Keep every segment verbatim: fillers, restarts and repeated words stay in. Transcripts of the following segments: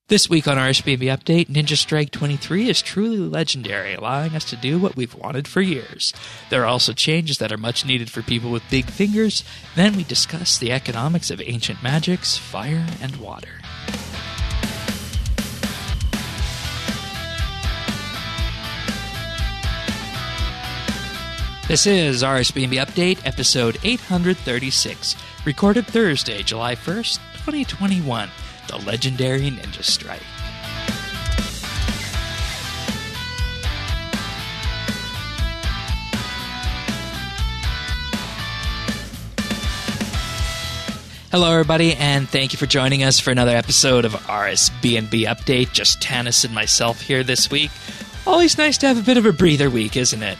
This week on R S B N B Update, Ninja Strike twenty-three is truly legendary, allowing us to do what we've wanted for years. There are also changes that are much needed for people with big fingers. Then we discuss the economics of ancient magics, fire, and water. This is R S B N B Update, episode eight thirty-six, recorded Thursday, July first, twenty twenty-one. The legendary Ninja Strike. Hello, everybody, and thank you for joining us for another episode of R S B N B Update. Just Tanis and myself here this week. Always nice to have a bit of a breather week, isn't it?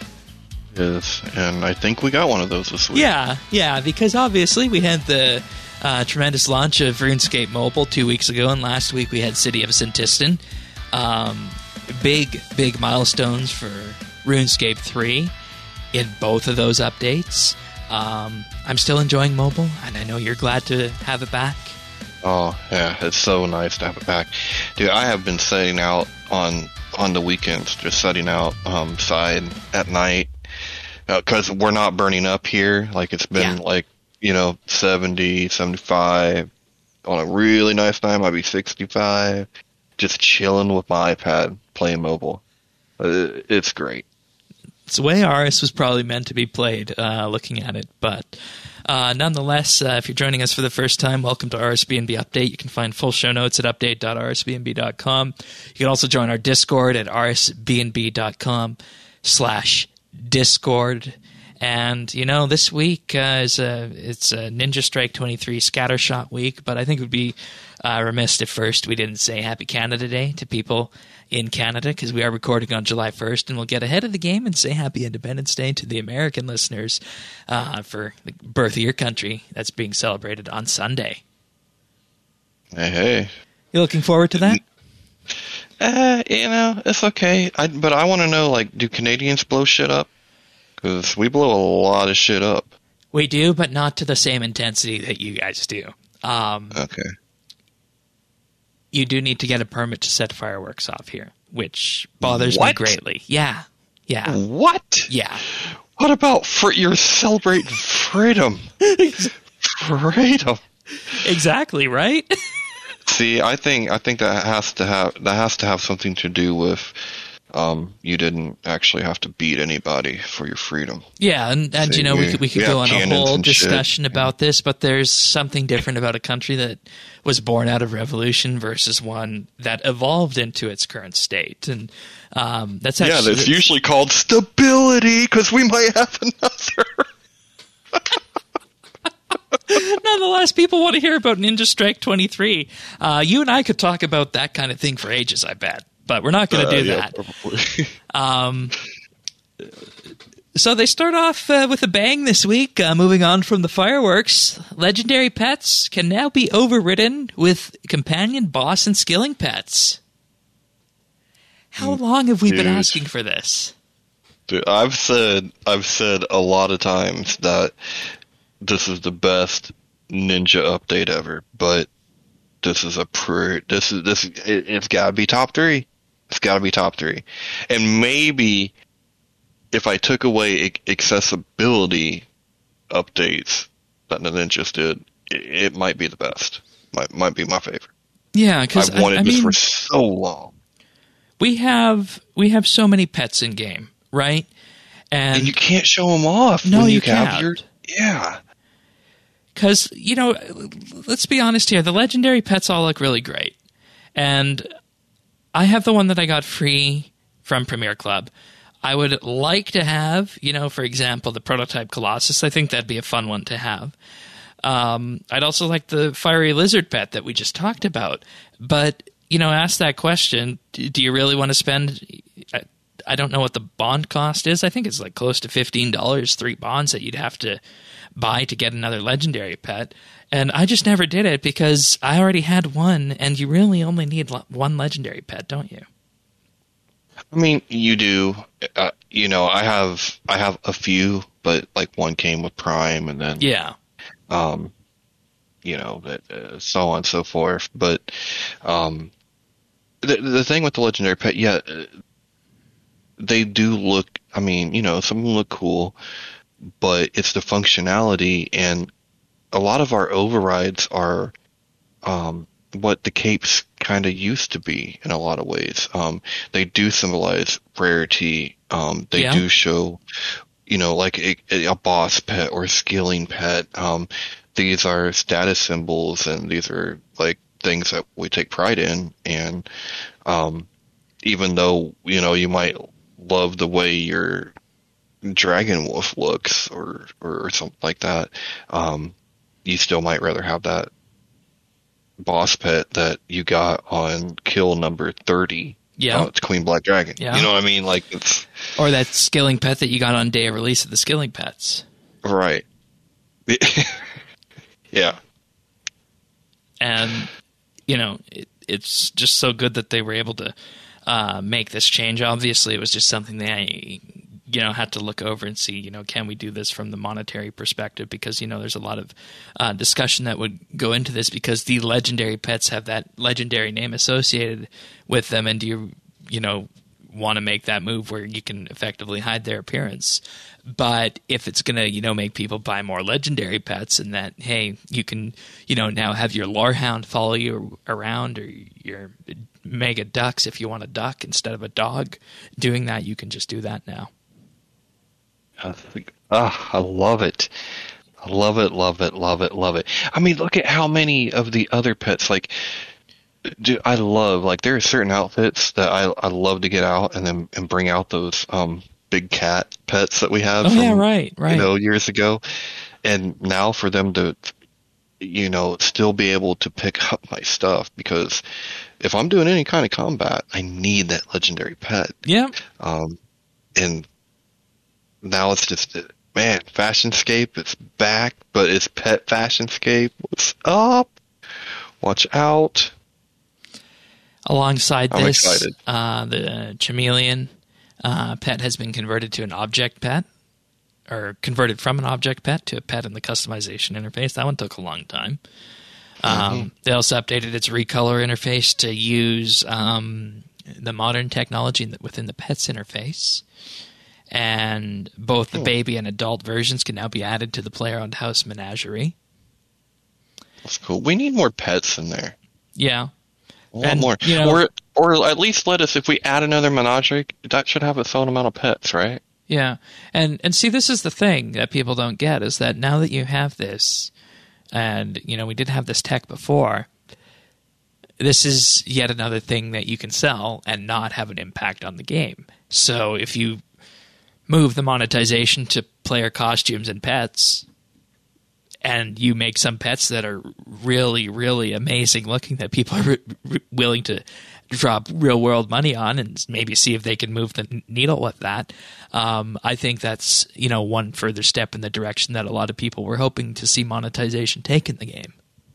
Yes, and I think we got one of those this week. Yeah, yeah, because obviously we had the Uh, tremendous launch of RuneScape Mobile two weeks ago, and last week we had City of Sintistan. Um, big, big milestones for RuneScape three in both of those updates. Um, I'm still enjoying mobile, and I know you're glad to have it back. Oh, yeah, it's so nice to have it back. Dude, I have been setting out on on the weekends, just setting out um, side at night, because uh, we're not burning up here. Like, it's been, yeah. like, you know, seventy, seventy-five. On a really nice night, might be sixty-five. Just chilling with my iPad, playing mobile. Uh, it's great. It's the way R S was probably meant to be played, uh, looking at it. But uh, nonetheless, uh, if you're joining us for the first time, welcome to R S B N B Update. You can find full show notes at update dot r s b n b dot com. You can also join our Discord at r s b n b dot com slash discord. And, you know, this week uh, is a, it's a Ninja Strike twenty-three Scattershot week, but I think it would be uh, remiss if first we didn't say Happy Canada Day to people in Canada, because we are recording on July first, and we'll get ahead of the game and say Happy Independence Day to the American listeners uh, for the birth of your country that's being celebrated on Sunday. Hey, hey. You looking forward to that? Uh, you know, it's okay. I, but I want to know, like, do Canadians blow shit up? Because we blow a lot of shit up. We do, but not to the same intensity that you guys do. Um, okay. You do need to get a permit to set fireworks off here, which bothers what? me greatly. Yeah. Yeah. What? Yeah. What about for you're celebrating freedom? Freedom. Exactly, right? See, I think I think that has to have that has to have something to do with Um, you didn't actually have to beat anybody for your freedom. Yeah, and, and See, you know, we, we could, we could we go on a whole discussion shit. about this, but there's something different about a country that was born out of revolution versus one that evolved into its current state. And um, that's actually... Yeah, that's usually called stability, because we might have another... Nonetheless, people want to hear about Ninja Strike twenty-three. Uh, you and I could talk about that kind of thing for ages, I bet. But we're not going to do uh, that. Yeah, probably. um, so they start off uh, with a bang this week. Uh, moving on from the fireworks, legendary pets can now be overridden with companion, boss, and skilling pets. How long have we Dude. been asking for this? Dude, I've said I've said a lot of times that this is the best Ninja update ever, but this is a pre. This is this. It, it's got to be top three. It's got to be top three. And maybe if I took away I- accessibility updates that the Ninjas did, it, it might be the best. Might might be my favorite. Yeah, because I've wanted I, I this mean, for so long. We have we have so many pets in game, right? And, And you can't show them off. No, when you you can't. Have your, yeah. Because, you know, let's be honest here. The legendary pets all look really great. And I have the one that I got free from Premier Club. I would like to have, you know, for example, the prototype Colossus. I think that'd be a fun one to have. Um, I'd also like the fiery lizard pet that we just talked about. But, you know, ask that question, do you really want to spend... I, I don't know what the bond cost is. I think it's like close to fifteen dollars, three bonds that you'd have to buy to get another legendary pet. And I just never did it because I already had one, and you really only need one legendary pet, don't you? I mean, you do. Uh, you know, I have I have a few, but like one came with Prime, and then yeah, um, you know, that, uh, so on and so forth. But um, the the thing with the legendary pet, yeah, uh, they do look. I mean, you know, some of them look cool, but it's the functionality, and a lot of our overrides are um, what the capes kind of used to be in a lot of ways. Um, they do symbolize rarity. Um, they Yeah. do show, you know, like a, a boss pet or a skilling pet. Um, these are status symbols, and these are like things that we take pride in. And um, even though, you know, you might love the way your Dragon Wolf looks or, or, or something like that, um, you still might rather have that boss pet that you got on kill number thirty. Yeah. Uh, it's Queen Black Dragon. Yeah. You know what I mean? Like, it's Or that skilling pet that you got on day of release of the skilling pets. right. Yeah. And, you know, it, it's just so good that they were able to uh, make this change. Obviously, it was just something they, you know, had to look over and see, you know, can we do this from the monetary perspective? Because, you know, there's a lot of uh, discussion that would go into this because the legendary pets have that legendary name associated with them. And do you, you know, want to make that move where you can effectively hide their appearance? But if it's going to, you know, make people buy more legendary pets and that, hey, you can, you know, now have your Lorehound follow you around or your Mega Ducks if you want a duck instead of a dog, doing that, you can just do that now. I think, ah, I love it. I love it, love it, love it, love it. I mean, look at how many of the other pets, like, dude, I love, like, there are certain outfits that I I love to get out and then and bring out those um big cat pets that we have Oh, from, yeah, right, right. you know, years ago. And now for them to, you know, still be able to pick up my stuff, because if I'm doing any kind of combat, I need that legendary pet. Yeah. Um, and now it's just, man, Fashionscape, it's back, but it's Pet Fashionscape. What's up? Watch out. Alongside I'm this, excited. uh, the Chameleon uh, pet has been converted to an object pet, or converted from an object pet to a pet in the customization interface. That one took a long time. Um, Mm-hmm. They also updated its recolor interface to use um, the modern technology in the, within the Pets interface. And both the Oh. baby and adult versions can now be added to the player-owned house menagerie. That's cool. We need more pets in there. Yeah. A lot And, more. you know- or, or at least let us, if we add another menagerie, that should have its own amount of pets, right? Yeah, and and see, this is the thing that people don't get is that now that you have this, and you know we did have this tech before, this is yet another thing that you can sell and not have an impact on the game. So if you move the monetization to player costumes and pets, and you make some pets that are really, really amazing looking that people are re- re- willing to drop real world money on and maybe see if they can move the needle with that. Um, I think that's, you know, one further step in the direction that a lot of people were hoping to see monetization take in the game.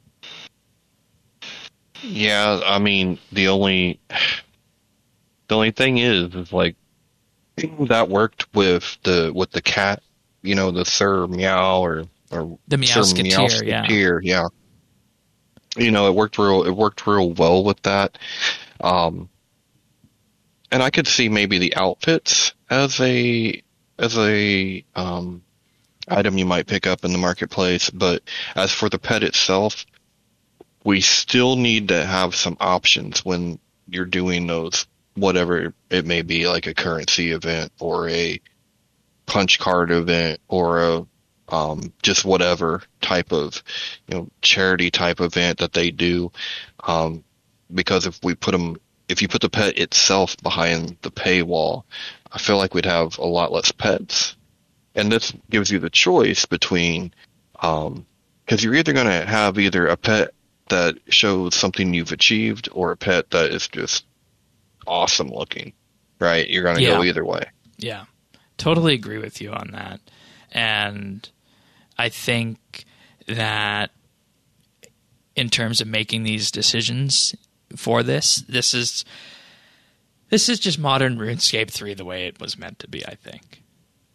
Yeah, I mean, the only the only thing is, is like that worked with the with the cat, you know, the Sir Meow or or The Meowsketeer, Sir yeah. Meowsketeer, yeah. You know, it worked real. It worked real well with that. Um, and I could see maybe the outfits as a as a um, item you might pick up in the marketplace, but as for the pet itself, we still need to have some options when you're doing those, whatever it may be, like a currency event or a punch card event or a um, just whatever type of, you know, charity type event that they do. Um, because if we put them, if you put the pet itself behind the paywall, I feel like we'd have a lot less pets. And this gives you the choice between, um, because you're either going to have either a pet that shows something you've achieved or a pet that is just awesome looking, right? You're going to Yeah. go either way. Yeah, totally agree with you on that. And I think that in terms of making these decisions for this, this is this is just modern RuneScape three the way it was meant to be, I think.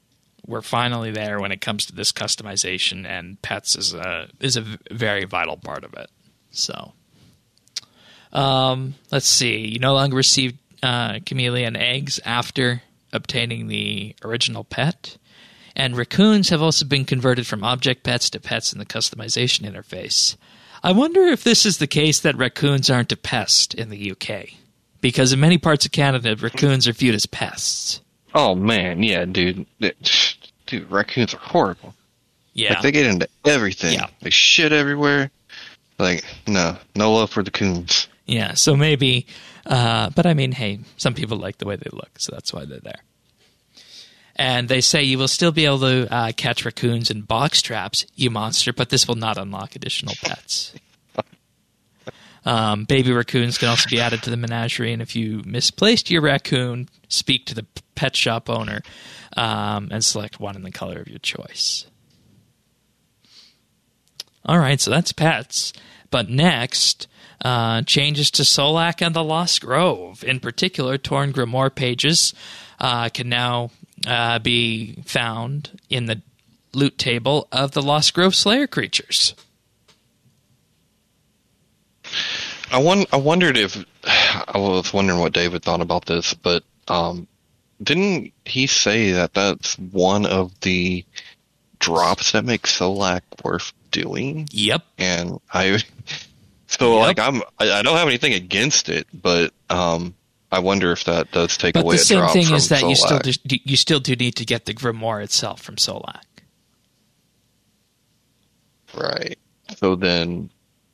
we're finally there when it comes to this customization, and pets is a is a very vital part of it. So, um, let's see. You no longer receive uh, chameleon eggs after obtaining the original pet, and raccoons have also been converted from object pets to pets in the customization interface. I wonder if this is the case that raccoons aren't a pest in the U K, because in many parts of Canada, raccoons are viewed as pests. Oh man, yeah, dude. Dude, raccoons are horrible. Yeah. Like, they get into everything. Yeah. They shit everywhere. Like, no. No love for the coons. Yeah, so maybe, uh, but I mean, hey, some people like the way they look, so that's why they're there. And they say you will still be able to uh, catch raccoons in box traps, you monster, but this will not unlock additional pets. Um, baby raccoons can also be added to the menagerie, and if you misplaced your raccoon, speak to the pet shop owner um, and select one in the color of your choice. All right, so that's pets. But next, uh, changes to Solak and the Lost Grove. In particular, torn Grimoire pages uh, can now uh, be found in the loot table of the Lost Grove Slayer creatures. I, won- I wondered if... I was wondering what David thought about this, but um, didn't he say that that's one of the drops that make Solak worth doing? Yep. And I... So, yep. like, I'm, I, I don't have anything against it, but um, I wonder if that does take but away a drop from Solak. But the same thing is that you still, do, you still do need to get the Grimoire itself from Solak. Right. So then...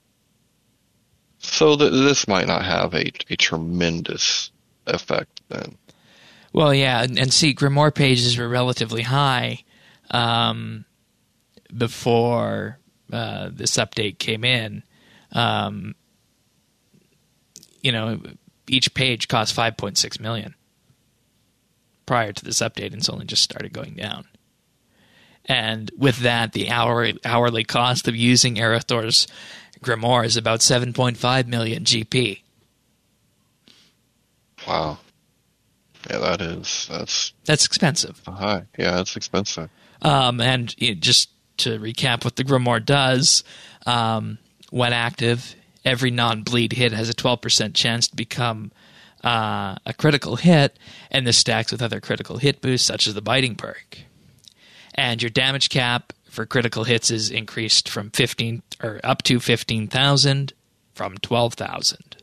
So th- this might not have a, a tremendous effect then. Well, yeah, and, and see, Grimoire pages were relatively high um, before uh, this update came in. Um, you know, each page cost five point six million dollars prior to this update, and it's only just started going down. And with that, the hourly, hourly cost of using Arathor's Grimoire is about seven point five million G P. Wow. Yeah, that is, that's... That's expensive. High. Yeah, that's expensive. Um, and it, just to recap what the Grimoire does, um, when active, every non-bleed hit has a twelve percent chance to become uh, a critical hit, and this stacks with other critical hit boosts, such as the biting perk. And your damage cap for critical hits is increased from fifteen or up to fifteen thousand from twelve thousand.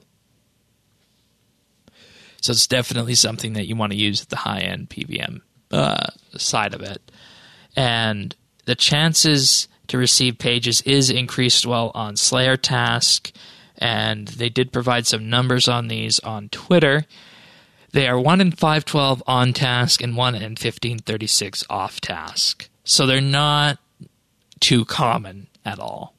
So it's definitely something that you want to use at the high-end P V M uh, side of it. And the chances to receive pages is increased well on Slayer Task, and they did provide some numbers on these on Twitter. They are one in five twelve on task and one in fifteen thirty-six off task. So they're not too common at all.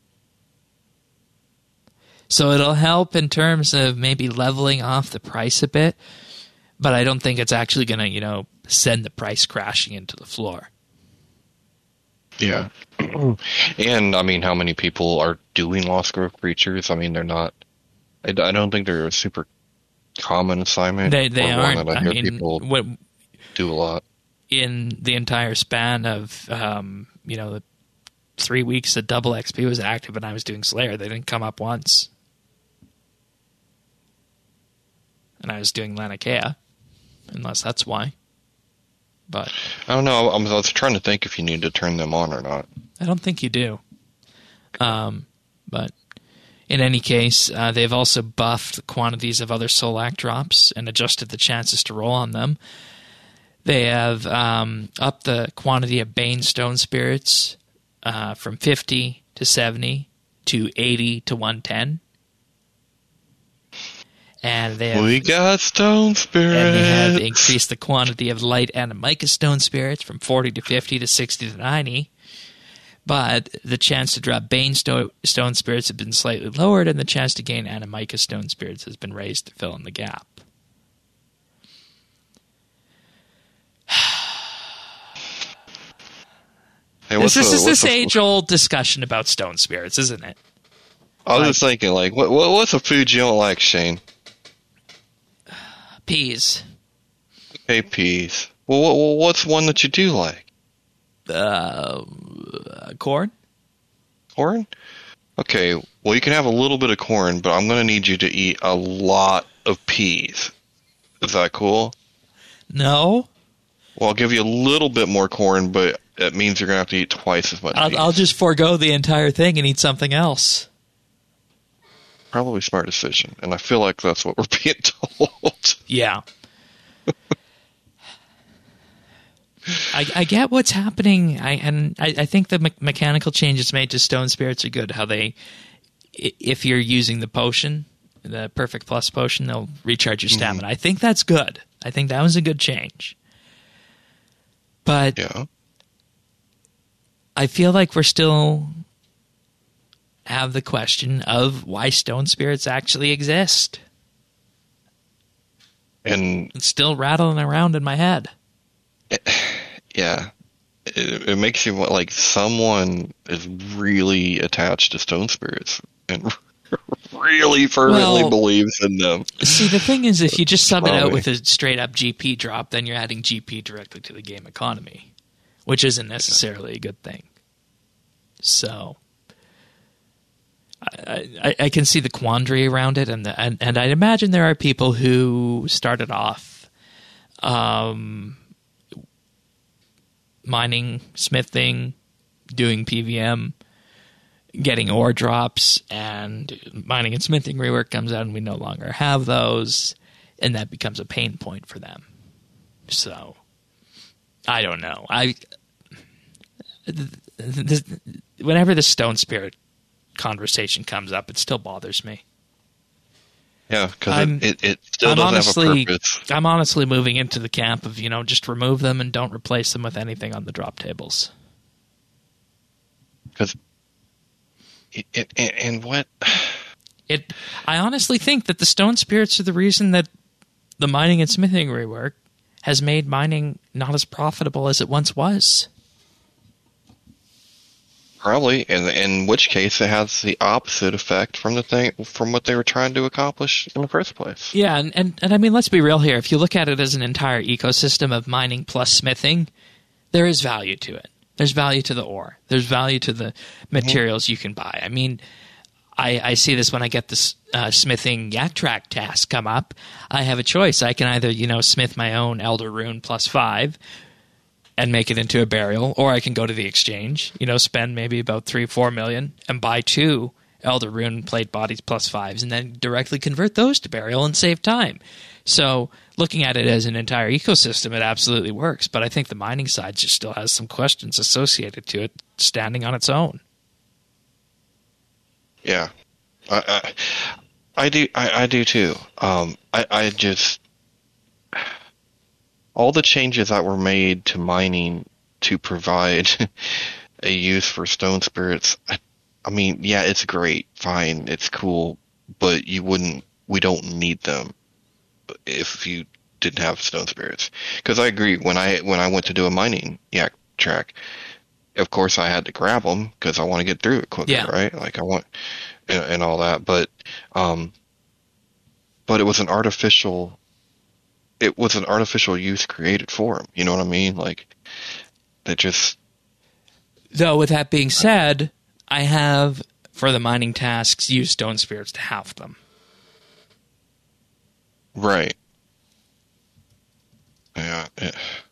So it'll help in terms of maybe leveling off the price a bit, but I don't think it's actually going to, you know, send the price crashing into the floor. Yeah. And, I mean, how many people are doing Lost Grove creatures? I mean, they're not... I, I don't think they're a super common assignment. They they or aren't. One that I, I hear mean, people what, do a lot. in the entire span of, um, you know, the three weeks that Double X P was active and I was doing Slayer, they didn't come up once. And I was doing Laniakea, unless that's why. But I don't know. I was trying to think if you need to turn them on or not. I don't think you do. Um, but in any case, uh, they've also buffed the quantities of other Solak drops and adjusted the chances to roll on them. They have um, upped the quantity of Bane Stone Spirits uh, from fifty to seventy to eighty to one ten. And they have, we got Stone Spirits. And they have increased the quantity of light Animicus Stone Spirits from forty to fifty to sixty to ninety. But the chance to drop Bane Sto- Stone Spirits has been slightly lowered, and the chance to gain Animicus Stone Spirits has been raised to fill in the gap. Hey, this what's is the, this the, age-old discussion about Stone Spirits, isn't it? I was Like, just thinking, like, what, what what's a food you don't like, Shane? Peas. Hey, peas. Well, what, what's one that you do like? Uh, corn? Corn? Okay, well, you can have a little bit of corn, but I'm going to need you to eat a lot of peas. Is that cool? No. Well, I'll give you a little bit more corn, but it means you're going to have to eat twice as much I'll, peas. I'll just forego the entire thing and eat something else. Probably smart decision, and I feel like that's what we're being told. Yeah. I, I get what's happening, I, and I, I think the me- mechanical changes made to Stone Spirits are good. How they, if you're using the potion, the Perfect Plus potion, they'll recharge your stamina. Mm-hmm. I think that's good. I think that was a good change. But yeah. I feel like we're still have the question of why Stone Spirits actually exist. And it's still rattling around in my head. It, yeah. It, it makes you want, like, someone is really attached to Stone Spirits and really fervently well, believes in them. See, the thing is, if you just sub Probably. it out with a straight-up G P drop, then you're adding G P directly to the game economy, which isn't necessarily a good thing. So, I, I, I can see the quandary around it, and, the, and and I'd imagine there are people who started off um, mining, smithing, doing P V M, getting ore drops, and mining and smithing rework comes out and we no longer have those, and that becomes a pain point for them. So, I don't know. I this, whenever the Stone Spirit conversation comes up, it still bothers me. Yeah, because it, it, it still I'm doesn't honestly, have a purpose. I'm honestly moving into the camp of, you know, just remove them and don't replace them with anything on the drop tables. Because It, it, and what it I honestly think that the Stone Spirits are the reason that the mining and smithing rework has made mining not as profitable as it once was. Probably, and in which case it has the opposite effect from the thing from what they were trying to accomplish in the first place. Yeah, and, and, and I mean, let's be real here. If you look at it as an entire ecosystem of mining plus smithing, there is value to it. There's value to the ore. There's value to the materials mm-hmm. you can buy. I mean, I, I see this when I get this uh, smithing yak track task come up. I have a choice. I can either, you know, smith my own Elder Rune plus five and make it into a burial, or I can go to the exchange, you know, spend maybe about three, four million and buy two Elder Rune plate bodies plus fives and then directly convert those to burial and save time. So looking at it as an entire ecosystem, it absolutely works. But I think the mining side just still has some questions associated to it standing on its own. Yeah, I, I, I do. I, I do too. Um, I, I just all the changes that were made to mining to provide a use for Stone Spirits. I, I mean, yeah, it's great, fine, it's cool, but you wouldn't. We don't need them if you didn't have Stone Spirits. Because I agree, when I when I went to do a mining yak track, of course I had to grab them because I want to get through it quicker, yeah. right? Like I want and, and all that, but um, but it was an artificial. It was an artificial use created for them. You know what I mean? Like they just. Though with that being said, I have for the mining tasks used Stone Spirits to halve them. Right. Yeah. It,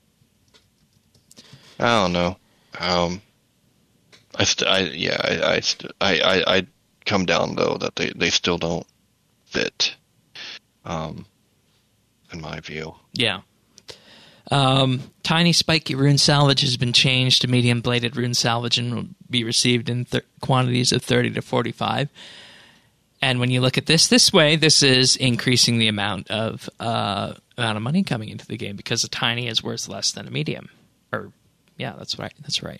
I don't know. Um. I st- I yeah. I I, st- I I I come down though that they, they still don't fit. Um. In my view. Yeah. Um, tiny spiky rune salvage has been changed to medium bladed rune salvage and will be received in th- quantities of thirty to forty-five. And when you look at this this way, this is increasing the amount of uh, amount of money coming into the game because a tiny is worth less than a medium. Or yeah, that's right. That's right.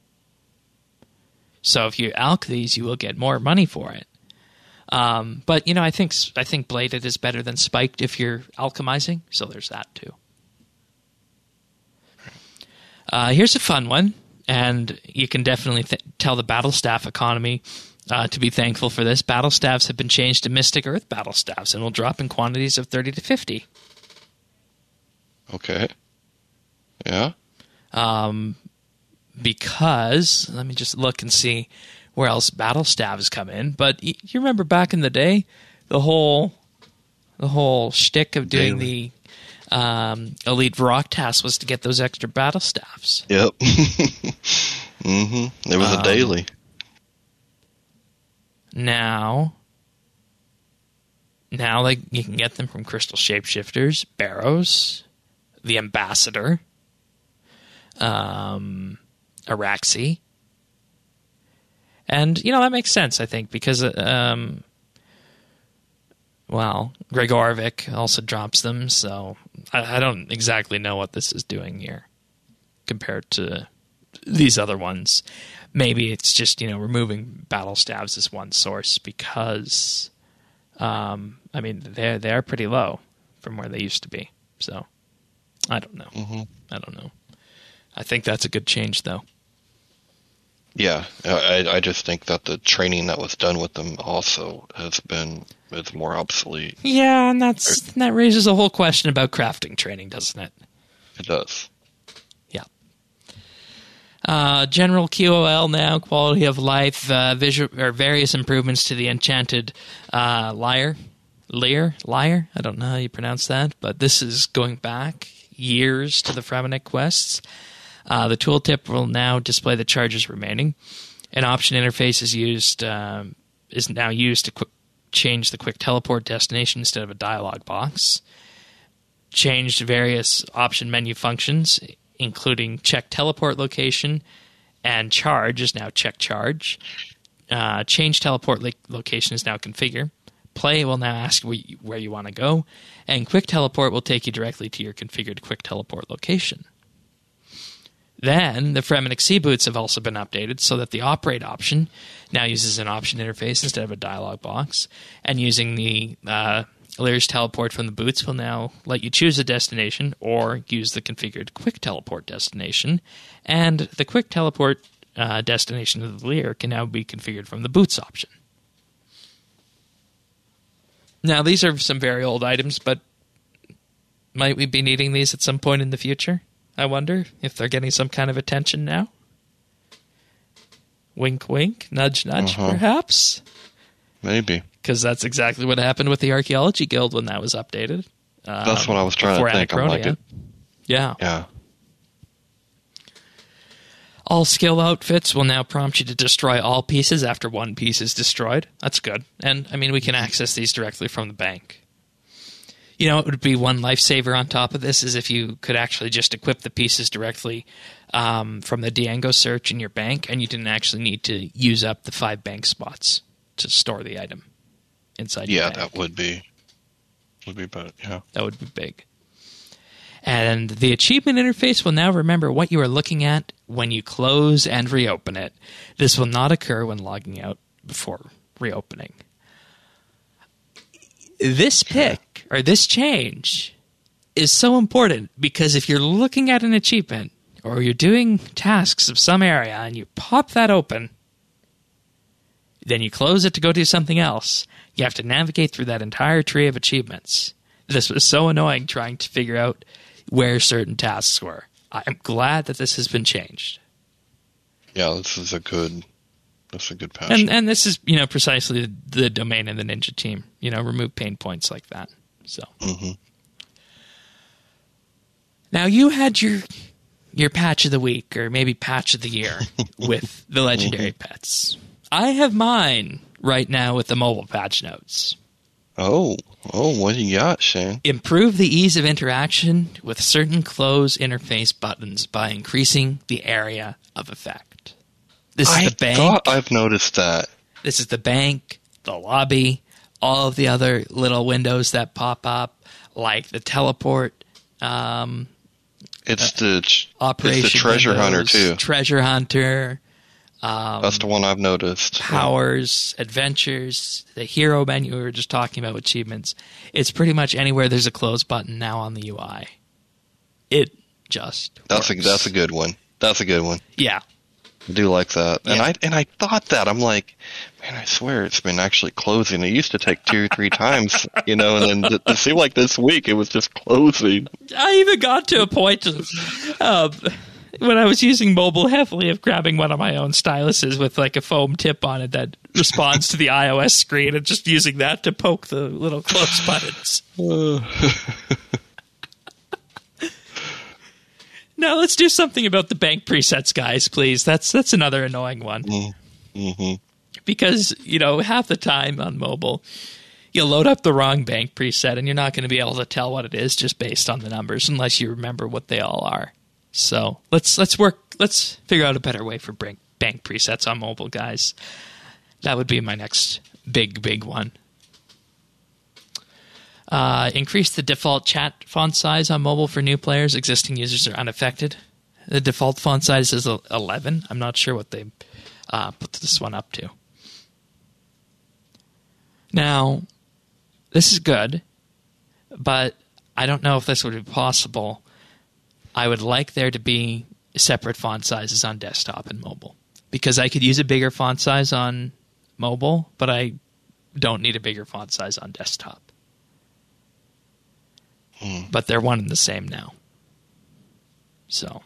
So if you alch these, you will get more money for it. Um, but you know, I think I think bladed is better than spiked if you're alchemizing. So there's that too. Uh, here's a fun one, and you can definitely th- tell the battle staff economy uh, to be thankful for this. Battle staffs have been changed to Mystic Earth battle staffs, and will drop in quantities of thirty to fifty. Okay. Yeah. Um, because let me just look and see where else battle staves come in. But y- you remember back in the day, the whole the whole shtick of doing Daily. the um, elite Varrock task was to get those extra battle staves. Yep. mm-hmm. It was Um, a daily. Now, now like you can get them from Crystal Shapeshifters, Barrows, the Ambassador, um, Araxi. And, you know, that makes sense, I think, because, um, well, Gregorovic also drops them, so I, I don't exactly know what this is doing here compared to these other ones. Maybe it's just, you know, removing battle stabs as one source because, um, I mean, they're, they're pretty low from where they used to be. So, I don't know. Mm-hmm. I don't know. I think that's a good change, though. Yeah, I, I just think that the training that was done with them also has been is more obsolete. Yeah, and that's that raises a whole question about crafting training, doesn't it? It does. Yeah. Uh, general Q O L now, quality of life, uh, visual or various improvements to the enchanted uh, lyre, lyre, lyre. I don't know how you pronounce that, but this is going back years to the Fremennik quests. Uh, the tooltip will now display the charges remaining. An option interface is used um, is now used to qu- change the quick teleport destination instead of a dialog box. Changed various option menu functions, including check teleport location, and charge is now check charge. Uh, change teleport lo- location is now configure. Play will now ask where you, where you want to go, and quick teleport will take you directly to your configured quick teleport location. Then, the Fremennik Sea Boots have also been updated so that the operate option now uses an option interface instead of a dialog box, and using the uh, Lyre's teleport from the boots will now let you choose a destination or use the configured quick teleport destination, and the quick teleport uh, destination of the Lyre can now be configured from the boots option. Now, these are some very old items, but might we be needing these at some point in the future? I wonder if they're getting some kind of attention now. Wink, wink, nudge, nudge, Uh-huh. perhaps. Maybe. Because that's exactly what happened with the Archaeology Guild when that was updated. Um, That's what I was trying to before think. I'm like, Anachronia. it, Yeah. yeah. All skill outfits will now prompt you to destroy all pieces after one piece is destroyed. That's good. And, I mean, we can access these directly from the bank. You know, it would be one lifesaver on top of this is if you could actually just equip the pieces directly um, from the Diango search in your bank, and you didn't actually need to use up the five bank spots to store the item inside your Yeah, bank. that would be would be better. Yeah. That would be big. And the achievement interface will now remember what you are looking at when you close and reopen it. This will not occur when logging out before reopening. This pick, or this change, is so important because if you're looking at an achievement or you're doing tasks of some area and you pop that open, then you close it to go do something else, you have to navigate through that entire tree of achievements. This was so annoying trying to figure out where certain tasks were. I'm glad that this has been changed. Yeah, this is a good that's a good patch. And and this is, you know, precisely the domain of the Ninja team. You know, remove pain points like that. So mm-hmm. Now you had your your patch of the week, or maybe patch of the year, with the legendary pets. I have mine right now with the mobile patch notes. Oh, oh, what do you got, Shane? Improve the ease of interaction with certain close interface buttons by increasing the area of effect. This is I the bank. thought I've noticed that. This is the bank, the lobby, all of the other little windows that pop up, like the teleport um, It's the operation. It's the treasure windows, hunter too. Treasure hunter. Um, That's the one I've noticed. powers, adventures, the hero menu we were just talking about, achievements. It's pretty much anywhere there's a close button now on the U I. It just That's works. a that's a good one. That's a good one. Yeah. I do like that. And Yeah. I and I thought that. I'm like, man, I swear it's been actually closing. It used to take two or three times, you know, and then it seemed like this week it was just closing. I even got to a point of, um, when I was using mobile heavily of grabbing one of my own styluses with like a foam tip on it that responds to the iOS screen and just using that to poke the little close buttons. Now let's do something about the bank presets, guys, please. That's that's another annoying one. Mm-hmm. Because, you know, half the time on mobile, you'll load up the wrong bank preset and you're not going to be able to tell what it is just based on the numbers unless you remember what they all are. So let's let's work. Let's figure out a better way for bank bank presets on mobile, guys. That would be my next big big one. Uh, increase the default chat font size on mobile for new players. Existing users are unaffected. The default font size is eleven. I'm not sure what they uh, put this one up to. Now, this is good, but I don't know if this would be possible. I would like there to be separate font sizes on desktop and mobile, because I could use a bigger font size on mobile, but I don't need a bigger font size on desktop. Hmm. But they're one and the same now. So,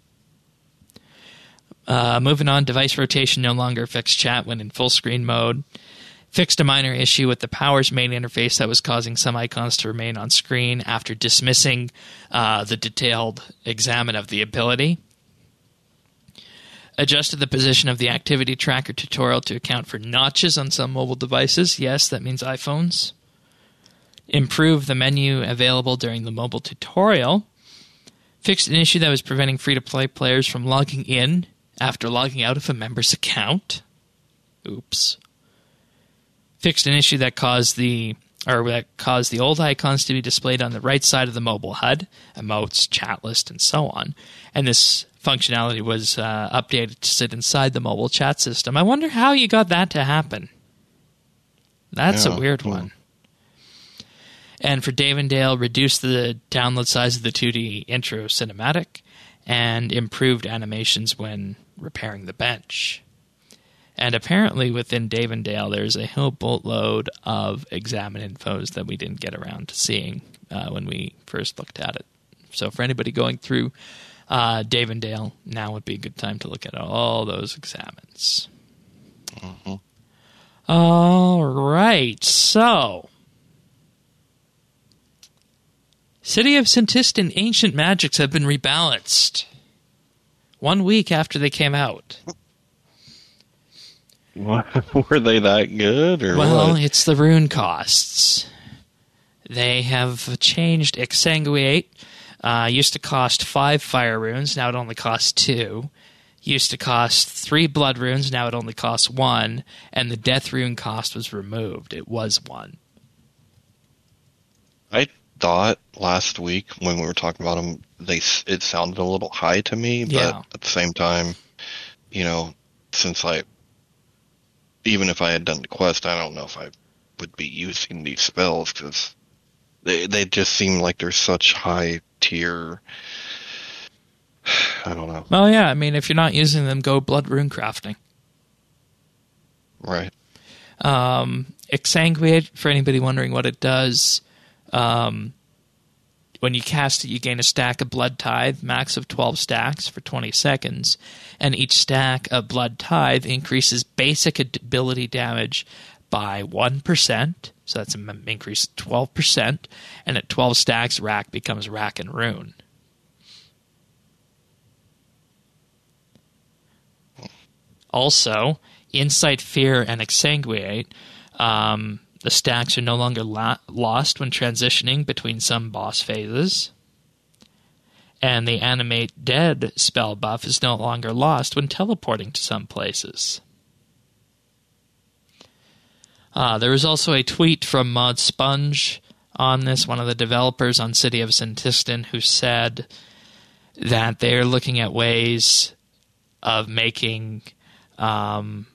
uh, moving on, device rotation no longer affects chat when in full screen mode. Fixed a minor issue with the Powers main interface that was causing some icons to remain on screen after dismissing uh, the detailed examine of the ability. Adjusted the position of the activity tracker tutorial to account for notches on some mobile devices. Yes, that means iPhones. Improved the menu available during the mobile tutorial. Fixed an issue that was preventing free-to-play players from logging in after logging out of a member's account. Oops. Fixed an issue that caused the or that caused the old icons to be displayed on the right side of the mobile H U D, emotes, chat list, and so on. And this functionality was uh, updated to sit inside the mobile chat system. I wonder how you got that to happen. That's yeah, a weird cool. one. And for Dave and Dale, reduced the download size of the two D intro cinematic and improved animations when repairing the bench. And apparently within Dave and Dale, there's a whole boatload of examine infos that we didn't get around to seeing uh, when we first looked at it. So for anybody going through uh, Dave and Dale, now would be a good time to look at all those examines. Mm-hmm. All right, so City of Sintistan Ancient Magics have been rebalanced one week after they came out. Were they that good? Or well, what? It's the rune costs. They have changed Exsanguinate. Uh, used to cost five fire runes, now it only costs two. Used to cost three blood runes, now it only costs one. And the death rune cost was removed. It was one. I thought last week when we were talking about them, they it sounded a little high to me, but yeah. at the same time, you know, since I even if I had done the quest, I don't know if I would be using these spells because they they just seem like they're such high tier. I don't know. Well, yeah, I mean, if you're not using them, go blood rune crafting. Right. Um, Exsanguinate, for anybody wondering what it does, um, when you cast it, you gain a stack of Blood Tithe, max of twelve stacks for twenty seconds, and each stack of Blood Tithe increases basic ability damage by one percent, so that's an increase of twelve percent, and at twelve stacks, Rack becomes Rack and Rune. Also, Insight, Fear, and Exsanguinate, um, the stacks are no longer la- lost when transitioning between some boss phases. And the Animate Dead spell buff is no longer lost when teleporting to some places. Uh, there was also a tweet from Mod Sponge on this, one of the developers on City of Sintistan, who said that they're looking at ways of making um,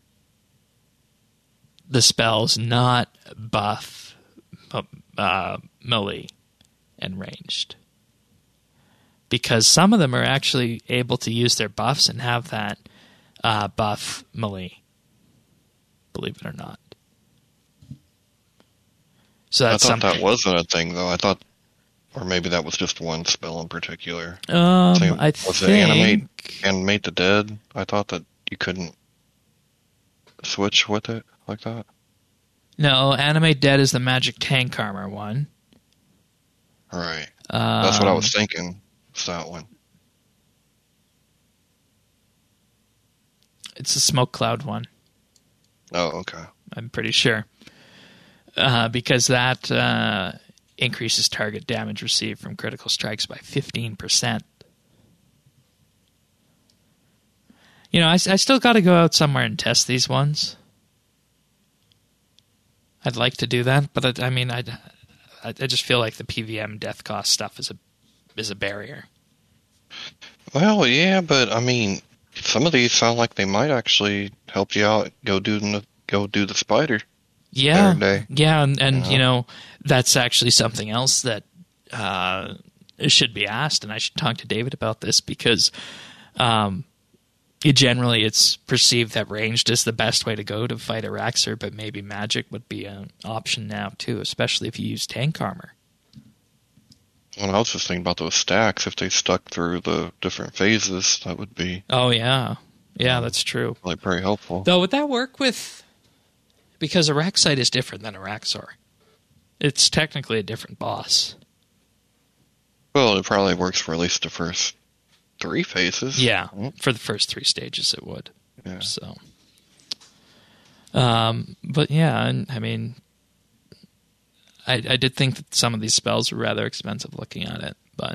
the spells not buff uh, melee and ranged. Because some of them are actually able to use their buffs and have that uh, buff melee, believe it or not. So that's I thought something. that wasn't a thing, though. I thought Or maybe that was just one spell in particular. Um, Same- I was it think animate animate the dead? I thought that you couldn't switch with it like that. no. Animate Dead is the Magic Tank Armor one. Right. Um, That's what I was thinking. It's that one. It's the Smoke Cloud one. Oh, okay. I'm pretty sure, uh, because that uh, increases target damage received from critical strikes by fifteen percent. You know, I, I still got to go out somewhere and test these ones. I'd like to do that, but I, I mean, I'd, I I just feel like the P V M death cost stuff is a is a barrier. Well, yeah, but I mean, some of these sound like they might actually help you out. Go do the go do the spider. Yeah, Third day. yeah, and, and Yeah. you know, that's actually something else that uh, should be asked, and I should talk to David about this because um, it generally it's perceived that ranged is the best way to go to fight a Raxer, but maybe magic would be an option now too, especially if you use tank armor. Well, I was just thinking about those stacks. If they stuck through the different phases, that would be Oh yeah, yeah, that's true. like very helpful. Though would that work with? Because a Raxite is different than a Raxor. It's technically a different boss. Well, it probably works for at least the first three phases. Yeah, Mm, for the first three stages it would. yeah. So, um, but yeah, and I mean, I, I did think that some of these spells were rather expensive looking at it, but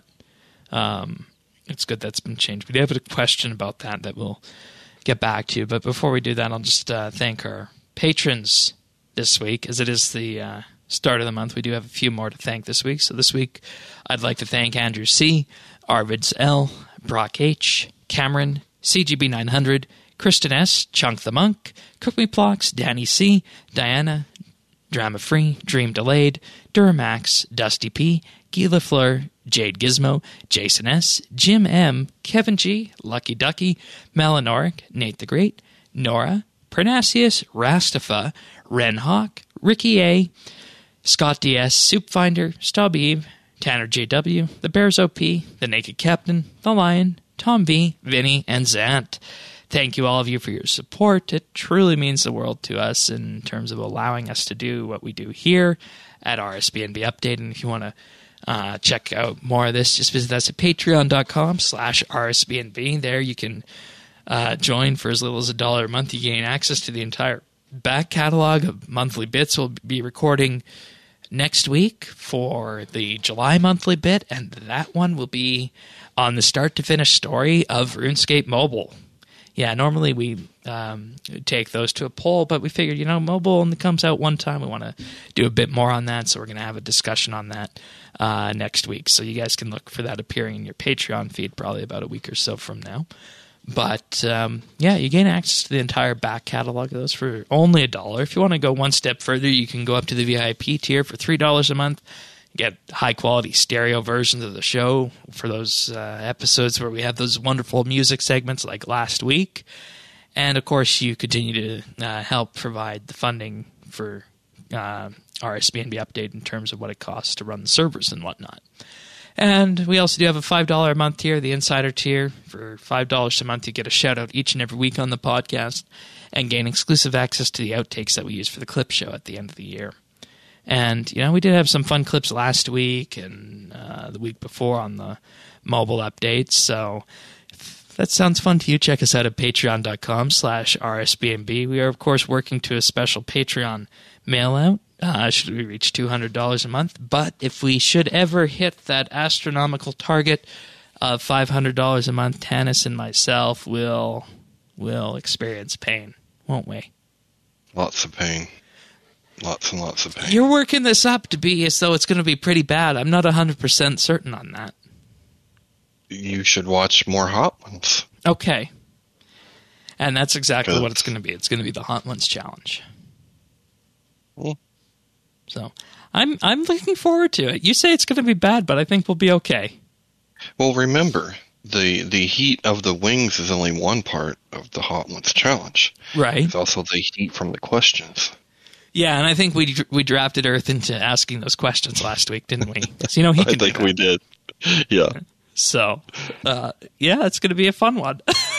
um, it's good that's been changed. We do have a question about that that we'll get back to. But before we do that, I'll just uh, thank our patrons this week, as it is the uh, start of the month. We do have a few more to thank this week. So this week, I'd like to thank Andrew C., Arvids L., Brock H., Cameron, C G B nine hundred, Kristen S., Chunk the Monk, Cook Me Plocks, Danny C., Diana, Drama Free, Dream Delayed, Duramax, Dusty P., Gila Fleur, Jade Gizmo, Jason S., Jim M., Kevin G., Lucky Ducky, Melanoric, Nate the Great, Nora, Pernasius, Rastafa, Ren Hawk, Ricky A., Scott D S., Soup Finder, Stub Eve, Tanner J W, The Bears O P, The Naked Captain, The Lion, Tom V, Vinny, and Zant. Thank you all of you for your support. It truly means the world to us in terms of allowing us to do what we do here at R S B N B Update. And if you want to uh, check out more of this, just visit us at patreon.com slash RSBNB. There you can uh, join for as little as a dollar a month. You gain access to the entire back catalog of monthly bits. We'll be recording next week for the July monthly bit, and that one will be on the start-to-finish story of RuneScape Mobile. Yeah, normally we um, take those to a poll, but we figured, you know, mobile only comes out one time. We want to do a bit more on that, so we're going to have a discussion on that uh, next week. So you guys can look for that appearing in your Patreon feed probably about a week or so from now. But, um, yeah, you gain access to the entire back catalog of those for only a dollar. If you want to go one step further, you can go up to the V I P tier for three dollars a month. Get high-quality stereo versions of the show for those uh, episodes where we have those wonderful music segments like last week. And, of course, you continue to uh, help provide the funding for uh, R S B N B Update in terms of what it costs to run the servers and whatnot. And we also do have a five dollars a month tier, the Insider tier. For five dollars a month, you get a shout-out each and every week on the podcast and gain exclusive access to the outtakes that we use for the clip show at the end of the year. And, you know, we did have some fun clips last week and uh, the week before on the mobile updates. So if that sounds fun to you, check us out at patreon.com slash RSBNB. We are, of course, working to a special Patreon mail-out. Uh, should we reach two hundred dollars a month. But if we should ever hit that astronomical target of five hundred dollars a month, Tanis and myself will will experience pain, won't we? Lots of pain. Lots and lots of pain. You're working this up to be as though it's going to be pretty bad. I'm not one hundred percent certain on that. You should watch more Hot Ones. Okay. And that's exactly Good. what it's going to be. It's going to be the Hot Ones Challenge. Well, So I'm I'm looking forward to it. You say it's going to be bad, but I think we'll be okay. well, remember, the the heat of the wings is only one part of the Hot Ones challenge. Right. It's also the heat from the questions. Yeah, and I think we we drafted Earth into asking those questions last week, didn't we? So, you know, he can I think we did. Yeah. So, uh, yeah, it's going to be a fun one.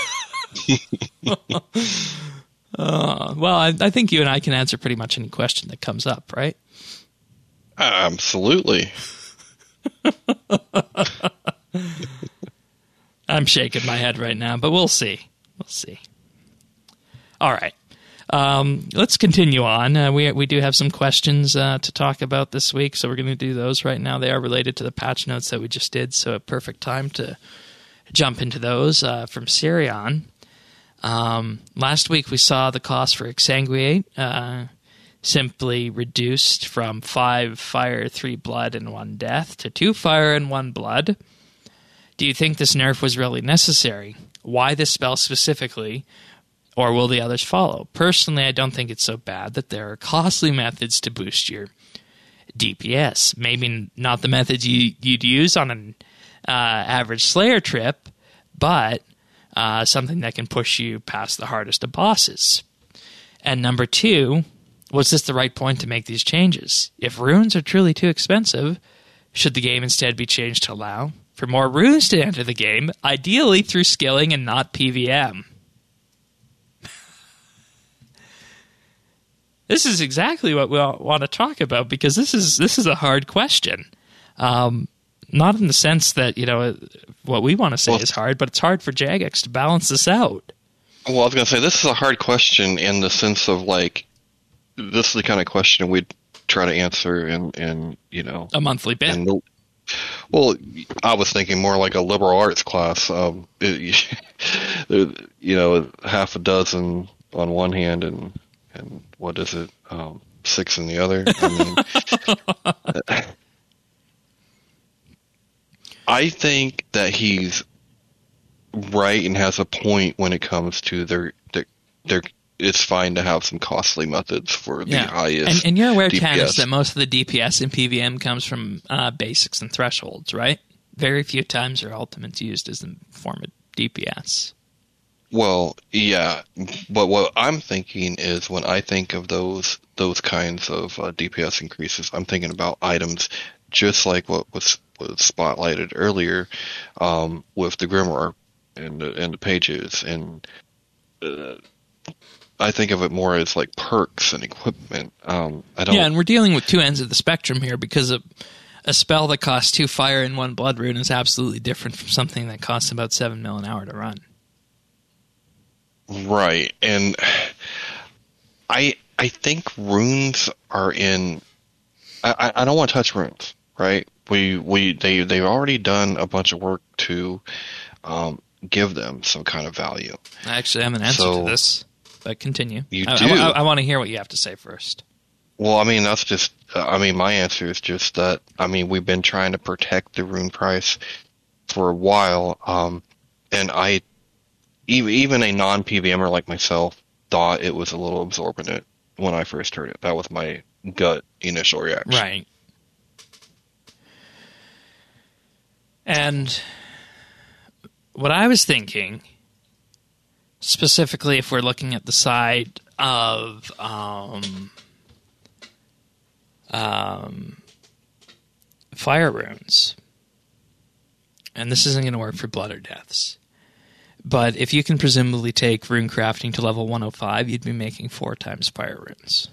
uh, well, I, I think you and I can answer pretty much any question that comes up, right? Absolutely. I'm shaking my head right now, but we'll see. We'll see. All right. Um, let's continue on. Uh, we we do have some questions uh, to talk about this week, so we're going to do those right now. They are related to the patch notes that we just did, so a perfect time to jump into those. Uh, from Sirion. Um, last week we saw the cost for Exsanguiate uh, simply reduced from five fire, three blood, and one death to two fire and one blood. Do you think this nerf was really necessary? Why this spell specifically? Or will the others follow? Personally, I don't think it's so bad that there are costly methods to boost your D P S. Maybe not the methods you, you'd use on an uh, average Slayer trip, but uh, something that can push you past the hardest of bosses. And number two, was this the right point to make these changes? If runes are truly too expensive, should the game instead be changed to allow for more runes to enter the game, ideally through skilling and not P V M? This is exactly what we want to talk about, because this is this is a hard question. Um, not in the sense that, you know, what we want to say well, is hard, but it's hard for Jagex to balance this out. Well, I was going to say, this is a hard question in the sense of, like, this is the kind of question we'd try to answer in, in you know... A monthly bit. The, well, I was thinking more like a liberal arts class. Um, it, you know, half a dozen on one hand and... and what is it, um, six in the other? I mean, I think that he's right and has a point when it comes to their, their, their it's fine to have some costly methods for the yeah. highest And, and you're aware, D P S. Tannis, that most of the D P S in P V M comes from uh, basics and thresholds, right? Very few times are ultimates used as a form of D P S. Well, yeah, but what I'm thinking is when I think of those those kinds of uh, D P S increases, I'm thinking about items just like what was, was spotlighted earlier um, with the Grimoire and the, and the pages, and uh, I think of it more as like perks and equipment. Um, I don't. Yeah, and we're dealing with two ends of the spectrum here, because a, a spell that costs two fire and one blood rune is absolutely different from something that costs about seven mil an hour to run. Right, and I I think runes are in. I, I don't want to touch runes, right? We we they they've already done a bunch of work to um, give them some kind of value. I actually have an answer so, to this, but continue. You I, do. I, I, I want to hear what you have to say first. Well, I mean, that's just. I mean, my answer is just that. I mean, we've been trying to protect the rune price for a while, um, and I. Even a non-P V M er like myself thought it was a little exorbitant when I first heard it. That was my gut initial reaction. Right. And what I was thinking, specifically if we're looking at the side of um, um, fire runes, and this isn't going to work for blood or deaths, but if you can presumably take rune crafting to level one oh five, you'd be making four times fire runes.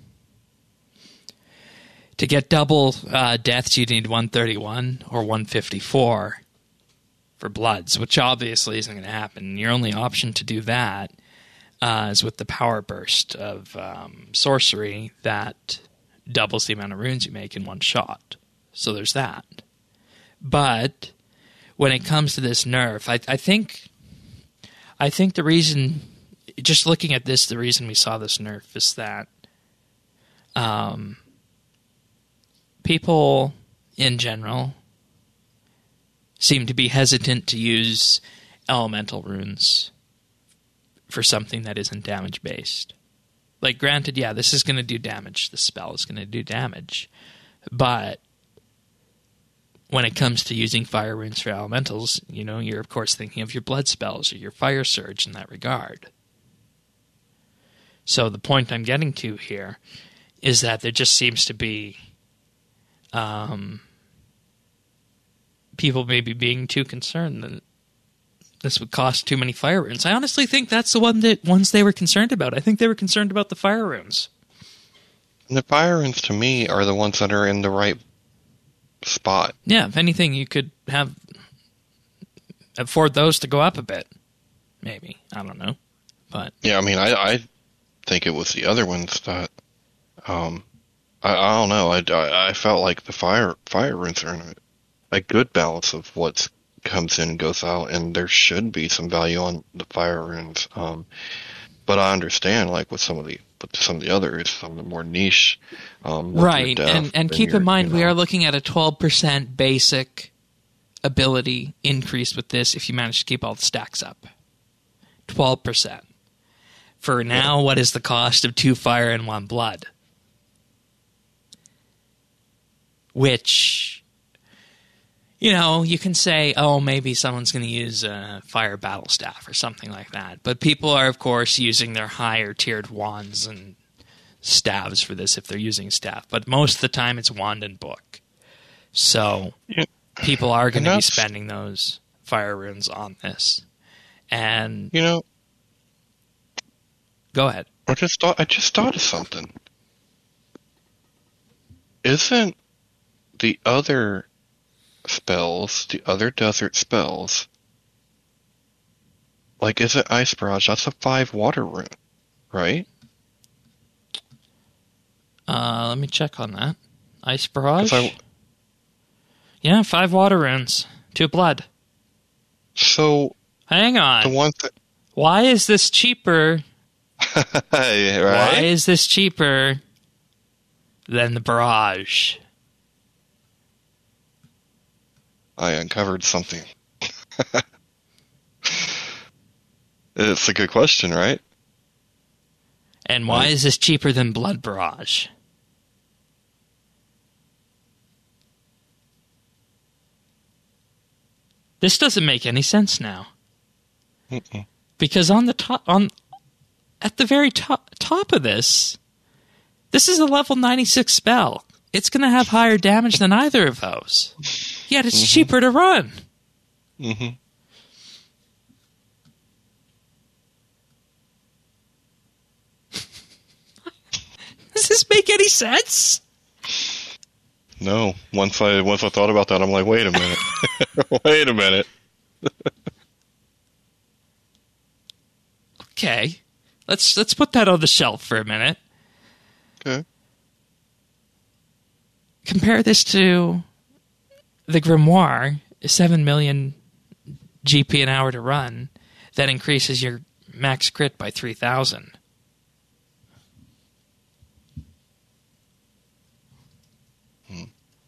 To get double uh, deaths, you'd need one thirty-one or one fifty-four for bloods, which obviously isn't going to happen. Your only option to do that uh, is with the power burst of um, sorcery that doubles the amount of runes you make in one shot. So there's that. But when it comes to this nerf, I, I think... I think the reason, just looking at this, the reason we saw this nerf is that um, people in general seem to be hesitant to use elemental runes for something that isn't damage-based. Like, granted, yeah, this is going to do damage. The spell is going to do damage. But when it comes to using fire runes for elementals, you know, you're of course thinking of your blood spells or your fire surge in that regard. So the point I'm getting to here is that there just seems to be um, people maybe being too concerned that this would cost too many fire runes. I honestly think that's the one that ones they were concerned about. I think they were concerned about the fire runes. And the fire runes, to me, are the ones that are in the right spot. Yeah, if anything, you could have afford those to go up a bit. Maybe. I don't know. But yeah, I mean, I, I think it was the other ones that, um, I, I don't know. I, I, I felt like the fire fire runes are in a, a good balance of what comes in and goes out, and there should be some value on the fire runes. Um, but I understand, like with some of the, with some of the others, some of the more niche, um, right. And and keep in mind, you know, we are looking at a twelve percent basic ability increase with this if you manage to keep all the stacks up. Twelve percent. For now, what is the cost of two fire and one blood? Which, you know, you can say, oh, maybe someone's going to use a fire battle staff or something like that. But people are, of course, using their higher tiered wands and staves for this if they're using staff. But most of the time, it's wand and book. So yeah. people are going to be spending those fire runes on this. And you know, go ahead. I just thought I just thought of something. Isn't the other spells, the other desert spells, like is it Ice Barrage? That's a five water rune, right? Uh, let me check on that. Ice Barrage. I, yeah, five water runes, two blood. So hang on. The one that why is this cheaper? right? Why is this cheaper than the Barrage? I uncovered something. It's a good question, right? And why right. is this cheaper than Blood Barrage? This doesn't make any sense now. Mm-mm. Because on the top, on at the very top top of this, this is a level ninety-six spell. It's going to have higher damage than either of those. Yet it's mm-hmm. cheaper to run. Mm-hmm. Does this make any sense? No. Once I once I thought about that, I'm like, wait a minute. Wait a minute. Okay. Let's let's put that on the shelf for a minute. Okay. Compare this to the Grimoire, seven million G P an hour to run. That increases your max crit by three thousand. Hmm.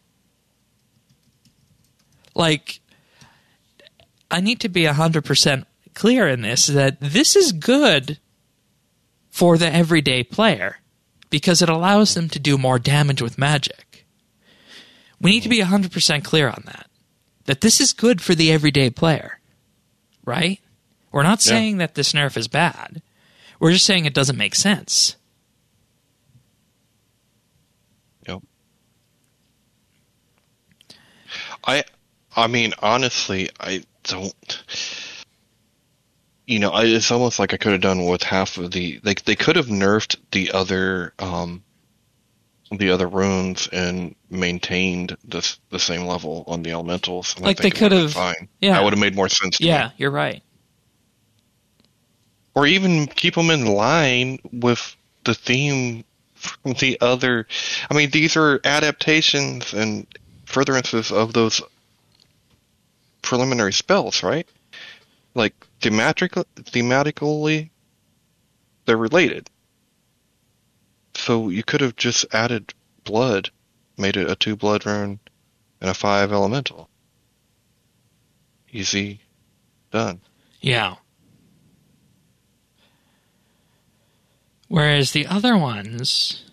Like, I need to be one hundred percent clear in this, that this is good for the everyday player because it allows them to do more damage with magic. We need to be one hundred percent clear on that. That this is good for the everyday player. Right? We're not saying yeah. that this nerf is bad. We're just saying it doesn't make sense. Yep. I I mean, honestly, I don't... You know, I, it's almost like I could have done with half of the... Like, they could have nerfed the other... Um, the other runes and maintained this the same level on the elementals. Like they could have, fine. Yeah, that would have made more sense. To yeah, me. You're right. Or even keep them in line with the theme from the other. I mean, these are adaptations and furtherances of those preliminary spells, right? Like thematic, thematically, they're related. So you could have just added blood, made it a two blood rune and a five elemental. Easy, done. Yeah. Whereas the other ones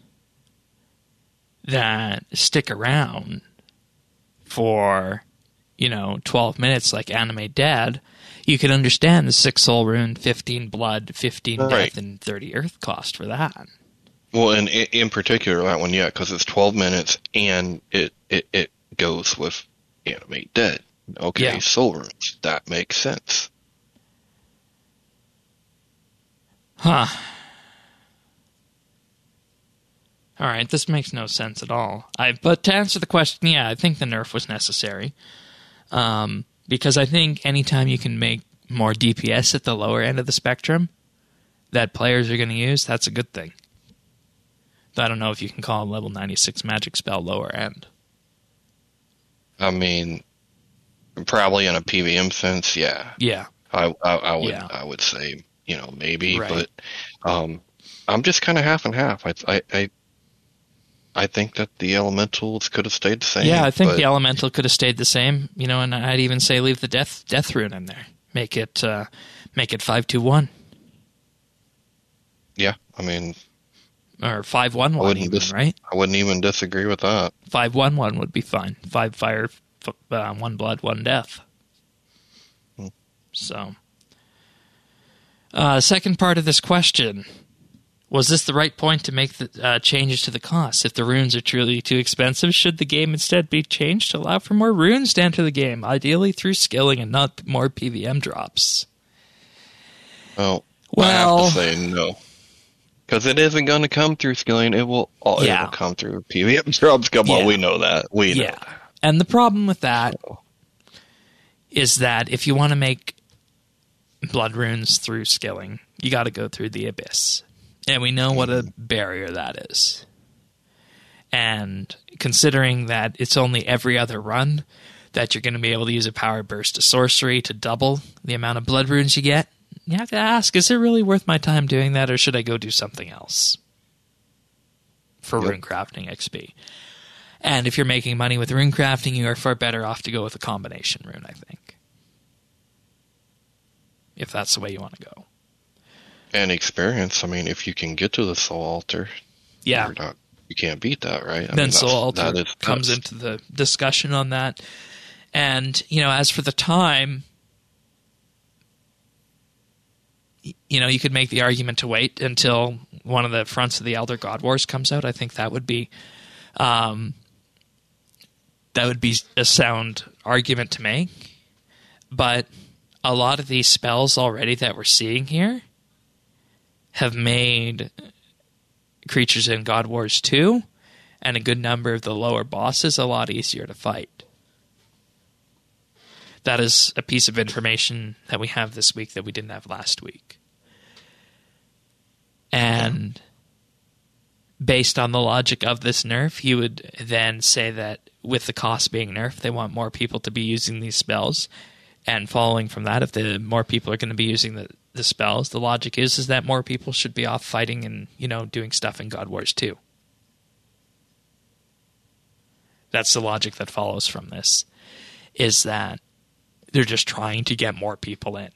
that stick around for, you know, twelve minutes like Anime Dad, you could understand the six soul rune, fifteen blood, fifteen right. death, and thirty earth cost for that. Well, and i- in particular that one, yeah, because it's twelve minutes and it, it it goes with Animate Dead. Okay, Yeah. soul runes. That makes sense. Huh. All right, this makes no sense at all. I but to answer the question, yeah, I think the nerf was necessary. Um, because I think anytime you can make more D P S at the lower end of the spectrum that players are going to use, that's a good thing. I don't know if you can call a level ninety-six magic spell lower end. I mean, probably in a P V M sense, yeah. Yeah. I I, I would Yeah. I would say, you know, maybe, Right. but um, I'm just kind of half and half. I I I, I think that the elementals could have stayed the same. Yeah, I think but, the elemental could have stayed the same, you know, and I'd even say leave the death death rune in there. Make it uh, make it five two one yeah, I mean, or five one I one wouldn't even, dis- right? I wouldn't even disagree with that. five one one would be fine. Five fire, f- uh, one blood, one death. Hmm. So, uh, second part of this question. Was this the right point to make the uh, changes to the cost? If the runes are truly too expensive, should the game instead be changed to allow for more runes to enter the game, ideally through skilling and not more P V M drops? Well, Well- I have to say no. Because it isn't going to come through skilling. It will, oh, Yeah. it will come through P V M drops. Come Yeah. on, we know that. We know Yeah. that. And the problem with that is that if you want to make blood runes through skilling, you got to go through the abyss. And we know what a barrier that is. And considering that it's only every other run that you're going to be able to use a power burst to sorcery to double the amount of blood runes you get, you have to ask, is it really worth my time doing that, or should I go do something else for Yep. rune crafting X P? And if you're making money with rune crafting, you are far better off to go with a combination rune, I think. If that's the way you want to go. And experience. I mean, if you can get to the soul altar, Yeah. you're not, you can't beat that, right? I Then mean, Soul Altar that is comes best. into the discussion on that. And, you know, as for the time, y- you know, you could make the argument to wait until one of the fronts of the Elder God Wars comes out. I think that would be um, that would be a sound argument to make. But a lot of these spells already that we're seeing here have made creatures in God Wars two and a good number of the lower bosses a lot easier to fight. That is a piece of information that we have this week that we didn't have last week. And based on the logic of this nerf, you would then say that with the cost being nerfed, they want more people to be using these spells. And following from that, if the more people are going to be using the, the spells, the logic is is that more people should be off fighting and, you know, doing stuff in God Wars two. That's the logic that follows from this, is that they're just trying to get more people in.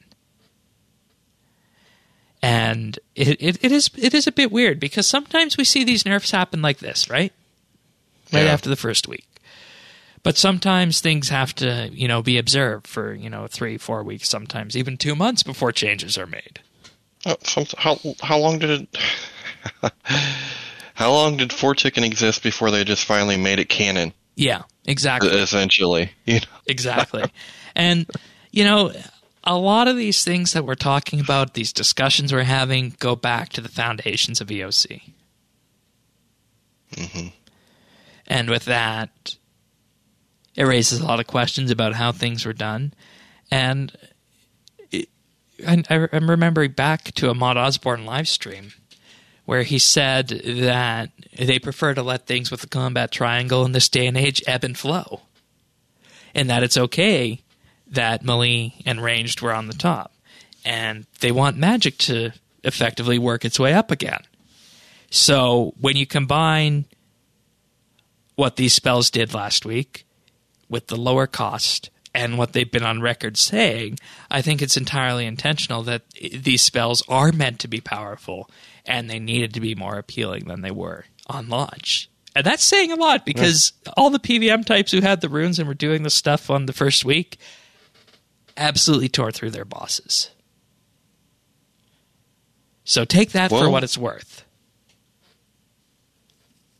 And it, it, it is it is a bit weird because sometimes we see these nerfs happen like this, right? Right Yeah. after the first week. But sometimes things have to, you know, be observed for, you know, three, four weeks, sometimes even two months before changes are made. Oh, some, how how long did it? How long did Forticken exist before they just finally made it canon? Yeah, exactly. Essentially, you know. Exactly. And, you know, a lot of these things that we're talking about, these discussions we're having, go back to the foundations of E O C. Mm-hmm. And with that, it raises a lot of questions about how things were done. And it, I, I'm remembering back to a Maud Osborne live stream where he said that they prefer to let things with the combat triangle in this day and age ebb and flow. And that it's okay that melee and ranged were on the top. And they want magic to effectively work its way up again. So when you combine what these spells did last week with the lower cost and what they've been on record saying, I think it's entirely intentional that these spells are meant to be powerful and they needed to be more appealing than they were on launch. And that's saying a lot because yeah. all the P V M types who had the runes and were doing the stuff on the first week absolutely tore through their bosses. So take that well, for what it's worth.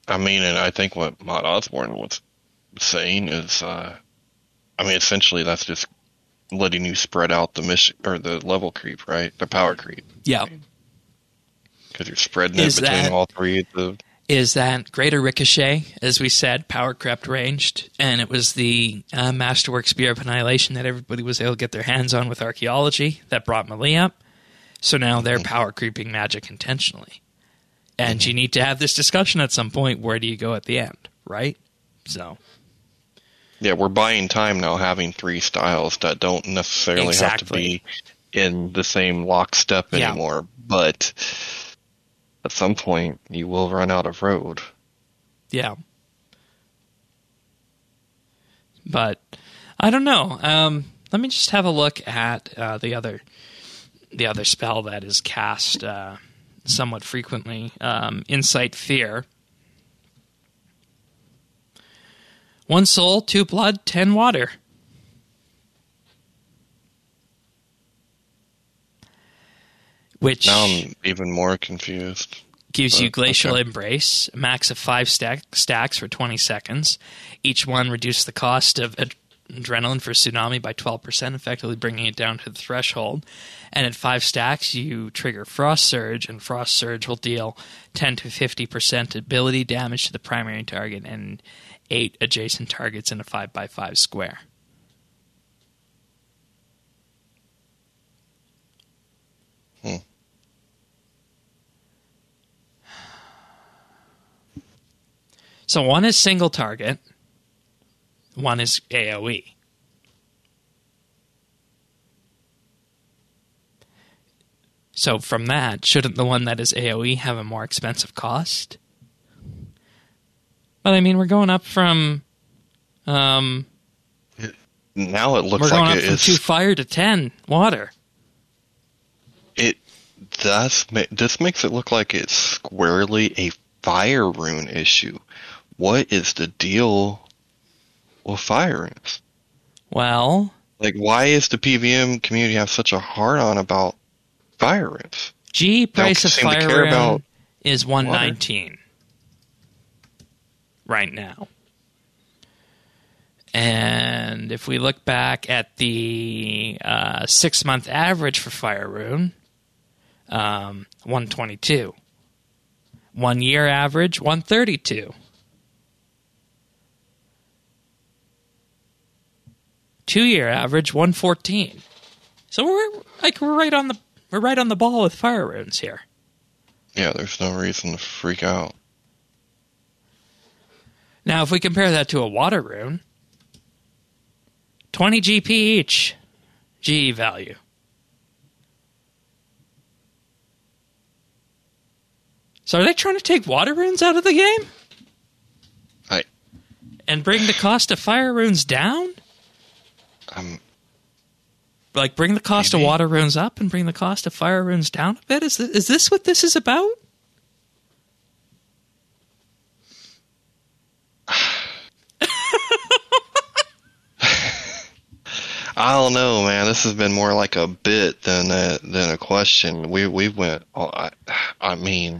I mean, and I think what Matt Osborne was saying is, uh, I mean, essentially that's just letting you spread out the mission or the level creep, right? The power creep. Yeah. Because you're spreading Is it between that- all three of the. Is that greater ricochet, as we said, power crept ranged, and it was the uh, Masterwork Spear of Annihilation that everybody was able to get their hands on with archaeology that brought Melee up. So now they're power creeping magic intentionally. And mm-hmm. you need to have this discussion at some point. Where do you go at the end, right? So, yeah, we're buying time now having three styles that don't necessarily exactly. have to be in the same lockstep yeah. anymore. But at some point, you will run out of road. Yeah. But I don't know. Um, let me just have a look at uh, the other the other spell that is cast uh, somewhat frequently. Um, Insight Fear. One soul, two blood, ten water. Which now I'm even more confused. Gives but, you Glacial okay. Embrace, a max of five stack, stacks for twenty seconds. Each one reduces the cost of ad- Adrenaline for Tsunami by twelve percent, effectively bringing it down to the threshold. And at five stacks, you trigger Frost Surge, and Frost Surge will deal ten to fifty percent ability damage to the primary target and eight adjacent targets in a five by five square. Hmm. So one is single target, one is AoE. So from that, shouldn't the one that is AoE have a more expensive cost? Well, I mean, we're going up from... Um, now it looks we're going like up it from is... two fire to ten water. It does. This makes it look like it's squarely a fire rune issue. What is the deal with fire runes? Well... Like, why is the P V M community have such a hard-on about fire runes? G price of fire rune about is one nineteen right now. And if we look back at the uh, six-month average for fire rune, um, one twenty-two. One-year average, one thirty-two. Two-year average, one fourteen. So we're like we're right on the we're right on the ball with fire runes here. Yeah, there's no reason to freak out. Now, if we compare that to a water rune, twenty G P each G E value. So are they trying to take water runes out of the game? I and bring the cost of fire runes down? Um, like bring the cost maybe. of water runes up and bring the cost of fire runes down a bit? Is this, is this what this is about? I don't know, man. This has been more like a bit than a, than a question. We we went. Oh, I, I mean,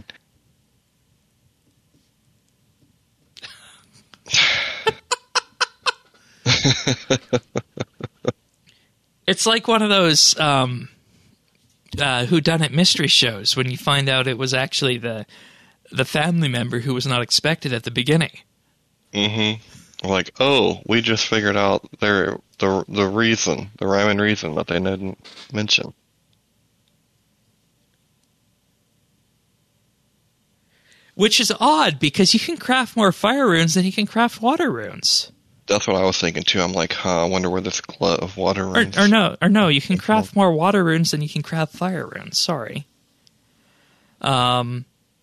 it's like one of those um, uh, whodunit mystery shows when you find out it was actually the the family member who was not expected at the beginning. Mm-hmm. Like, oh, we just figured out their the the reason, the rhyme and reason that they didn't mention. Which is odd, because you can craft more fire runes than you can craft water runes. That's what I was thinking too. I'm like, huh, I wonder where this glut of water runes... Or, or no, or no, you can craft more water runes than you can craft fire runes. Sorry. Um,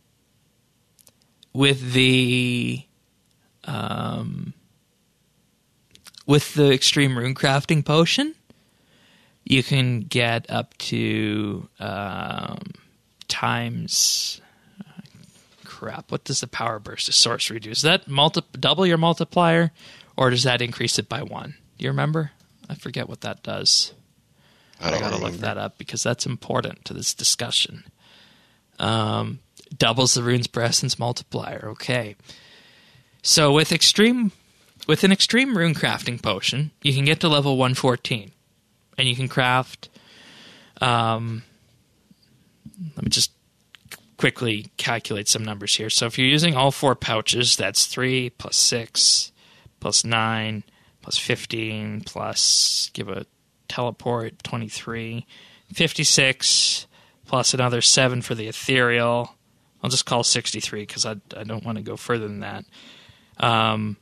with the... Um, with the extreme rune crafting potion, you can get up to um, times... Crap, what does the power burst of sorcery do? Does that multi- double your multiplier, or does that increase it by one? Do you remember? I forget what that does. I, don't I gotta remember. look that up because that's important to this discussion. Um, doubles the rune's per essence multiplier. Okay. So with extreme, with an extreme rune crafting potion, you can get to level one fourteen, and you can craft. Um, let me just quickly calculate some numbers here. So if you're using all four pouches, that's three plus six plus nine plus fifteen plus give a teleport twenty-three, fifty-six plus another seven for the ethereal. I'll just call sixty-three because I I don't want to go further than that. Um,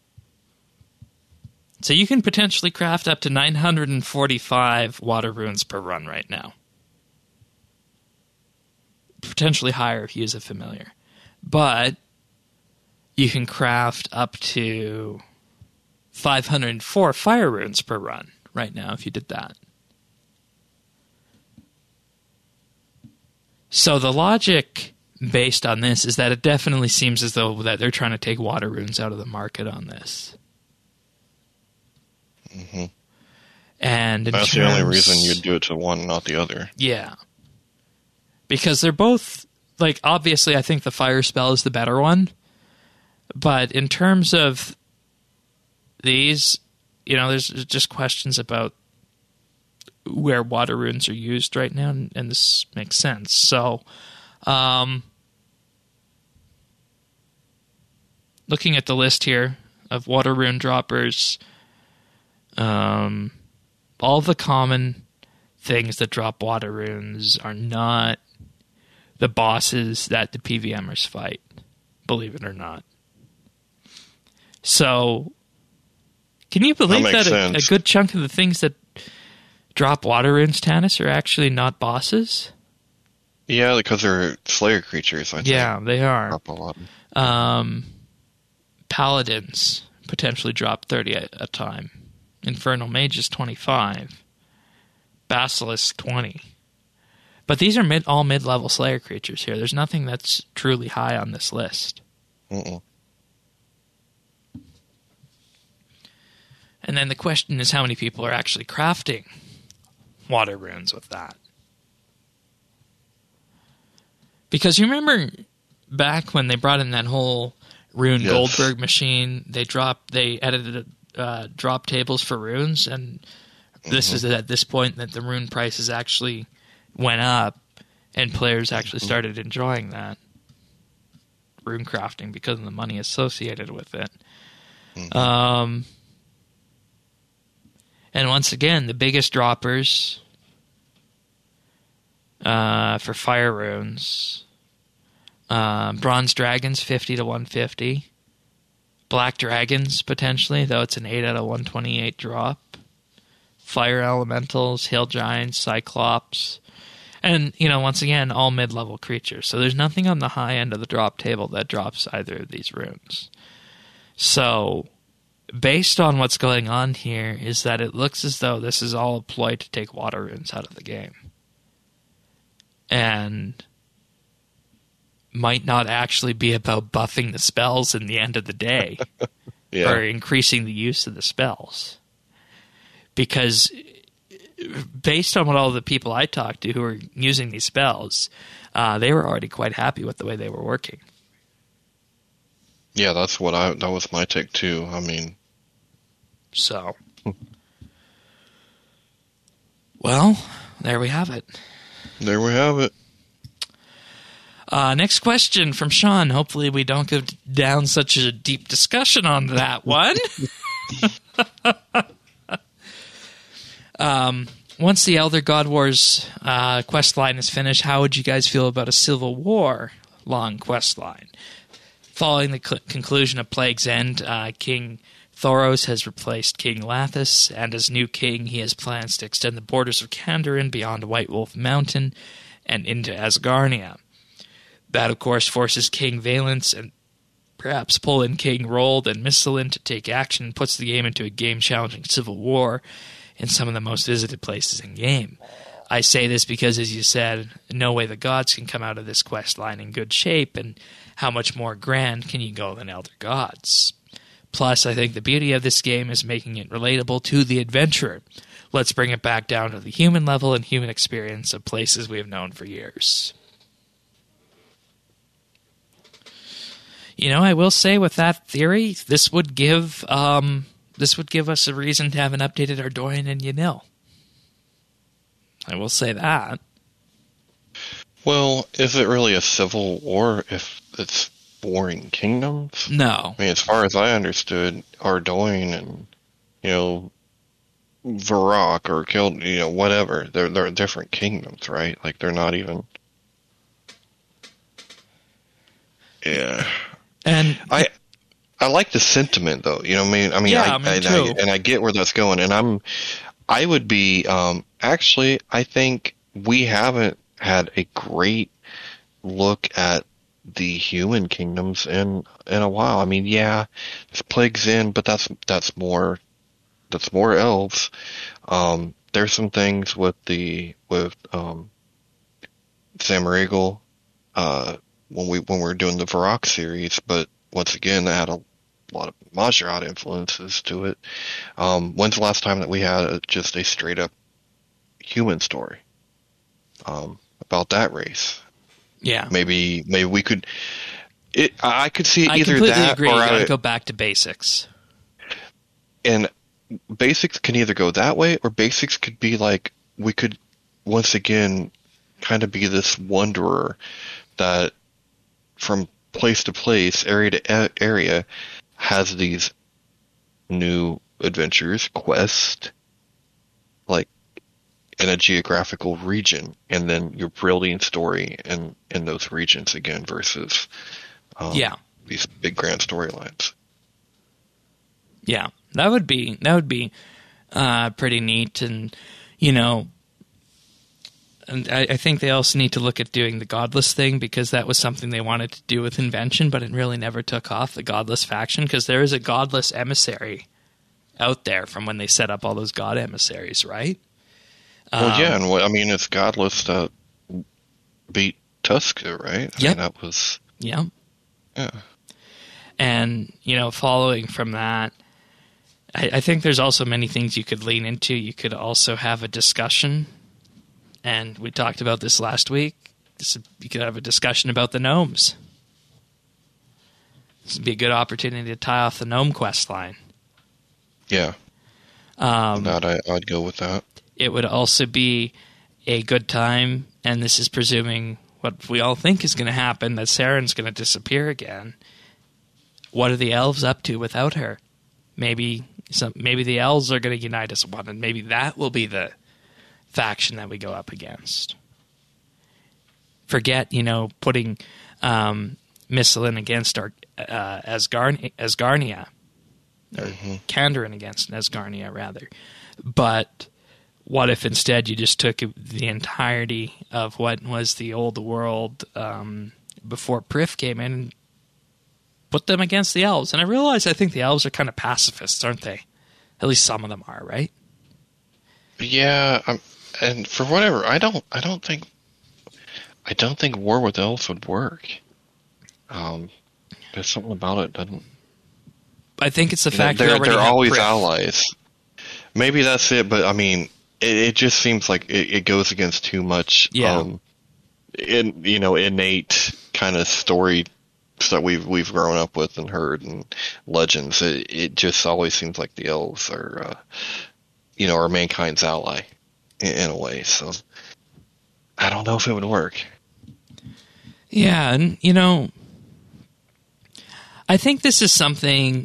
so you can potentially craft up to nine hundred forty-five water runes per run right now. Potentially higher if you use a familiar. But you can craft up to five hundred four fire runes per run right now if you did that. So the logic based on this is that it definitely seems as though that they're trying to take water runes out of the market on this. Mm-hmm. And in that's terms, the only reason you'd do it to one, not the other. Yeah. Because they're both, like, obviously I think the fire spell is the better one. But in terms of these, you know, there's just questions about where water runes are used right now, and, and this makes sense. So, um, looking at the list here of water rune droppers, um, all the common things that drop water runes are not the bosses that the PVMers fight, believe it or not. So, can you believe that, that a, a good chunk of the things that drop water runes, Tanis, are actually not bosses? Yeah, because they're Slayer creatures, I think. Yeah, they are. Drop a lot. Um, Paladins potentially drop thirty at a time. Infernal Mages, twenty-five. Basilisk, twenty. But these are mid, all mid-level Slayer creatures here. There's nothing that's truly high on this list. Mm-mm. And then the question is how many people are actually crafting water runes with that. Because you remember back when they brought in that whole Rune yes. Goldberg machine, they dropped, they edited uh, drop tables for runes, and this mm-hmm. is at this point that the rune prices actually went up, and players actually started enjoying that rune crafting because of the money associated with it. Mm-hmm. Um, and once again, the biggest droppers uh, for fire runes. Uh, Bronze Dragons, fifty to one fifty. Black Dragons, potentially, though it's an eight out of one twenty-eight drop. Fire Elementals, Hill Giants, Cyclops. And, you know, once again, all mid-level creatures. So there's nothing on the high end of the drop table that drops either of these runes. So, based on what's going on here, is that it looks as though this is all a ploy to take water runes out of the game. And might not actually be about buffing the spells in the end of the day. Yeah. Or increasing the use of the spells. Because based on what all the people I talked to who were using these spells, uh, they were already quite happy with the way they were working. Yeah, that's what I, that was my take too. I mean. So. Well, there we have it. There we have it. Uh, next question from Sean. Hopefully we don't go down such a deep discussion on that one. um, once the Elder God Wars uh, quest line is finished, how would you guys feel about a Civil War long quest line? Following the cl- conclusion of Plague's End, uh, King Thoros has replaced King Lathis, and as new king, he has plans to extend the borders of Kandarin beyond White Wolf Mountain and into Asgarnia. That, of course, forces King Valence and perhaps pull in King Rold and Miscelin to take action and puts the game into a game-challenging civil war in some of the most visited places in game. I say this because, as you said, no way the gods can come out of this quest line in good shape, and how much more grand can you go than Elder Gods? Plus, I think the beauty of this game is making it relatable to the adventurer. Let's bring it back down to the human level and human experience of places we have known for years. You know, I will say with that theory, this would give um, this would give us a reason to have an updated Ardorian and Yanil. I will say that. Well, is it really a civil war if it's warring kingdoms? No. I mean, as far as I understood, Ardoin and, you know, Varrock or killed, you know, whatever, they're they're different kingdoms, right? Like they're not even. Yeah. And I I like the sentiment though. You know what I mean? I mean, yeah, I, me I, too. I and I get where that's going, and I'm I would be um actually I think we haven't had a great look at the human kingdoms in in a while. I mean, yeah, there's plagues in, but that's that's more that's more elves. Um, there's some things with the with um, Samaragal uh, when we when we were doing the Varrock series, but once again, that had a lot of Mazharot influences to it. Um, when's the last time that we had a, just a straight up human story um, about that race? Yeah, Maybe maybe we could. It, I could see I either completely that agree. or You gotta I, go back to basics. and basics can either go that way or basics could be like we could once again kind of be this wanderer that from place to place, area to area, has these new adventures, quests, like in a geographical region, and then you're building story in in those regions again versus um, Yeah. these big grand storylines. Yeah, that would be that would be uh, pretty neat, and you know, and I, I think they also need to look at doing the godless thing because that was something they wanted to do with Invention, but it really never took off. The godless faction, because there is a godless emissary out there from when they set up all those god emissaries, right? Well, Um, yeah, and what, I mean, it's Godless that beat Tuska, right? I Yep. mean, that was Yeah. yeah. And, you know, following from that, I, I think there's also many things you could lean into. You could also have a discussion, and we talked about this last week. This, you could have a discussion about the gnomes. This would be a good opportunity to tie off the gnome quest line. Yeah. Um, That I, I'd go with that. It would also be a good time, and this is presuming what we all think is going to happen, that Saren's going to disappear again. What are the elves up to without her? Maybe some, maybe the elves are going to unite as one, and maybe that will be the faction that we go up against. Forget, you know, putting um, Misselin against our, uh, Asgarn- Asgarnia, or Mm-hmm. Kandarin against Asgarnia, rather. But what if instead you just took the entirety of what was the old world um, before Prif came in and put them against the elves? And I realize I think the elves are kind of pacifists, aren't they? At least some of them are, right? Yeah, um, and for whatever, I don't, I don't think, I don't think War with Elves would work. Um, there's something about it that doesn't. I think it's the You know, fact we they're already they're have always Prif. allies. Maybe that's it, but I mean, it, it just seems like it, it goes against too much. Yeah. Um, in you know, innate kind of story that we've we've grown up with and heard and legends. It it just always seems like the elves are, uh, you know, are mankind's ally in, in a way. So I don't know if it would work. Yeah, and, you know, I think this is something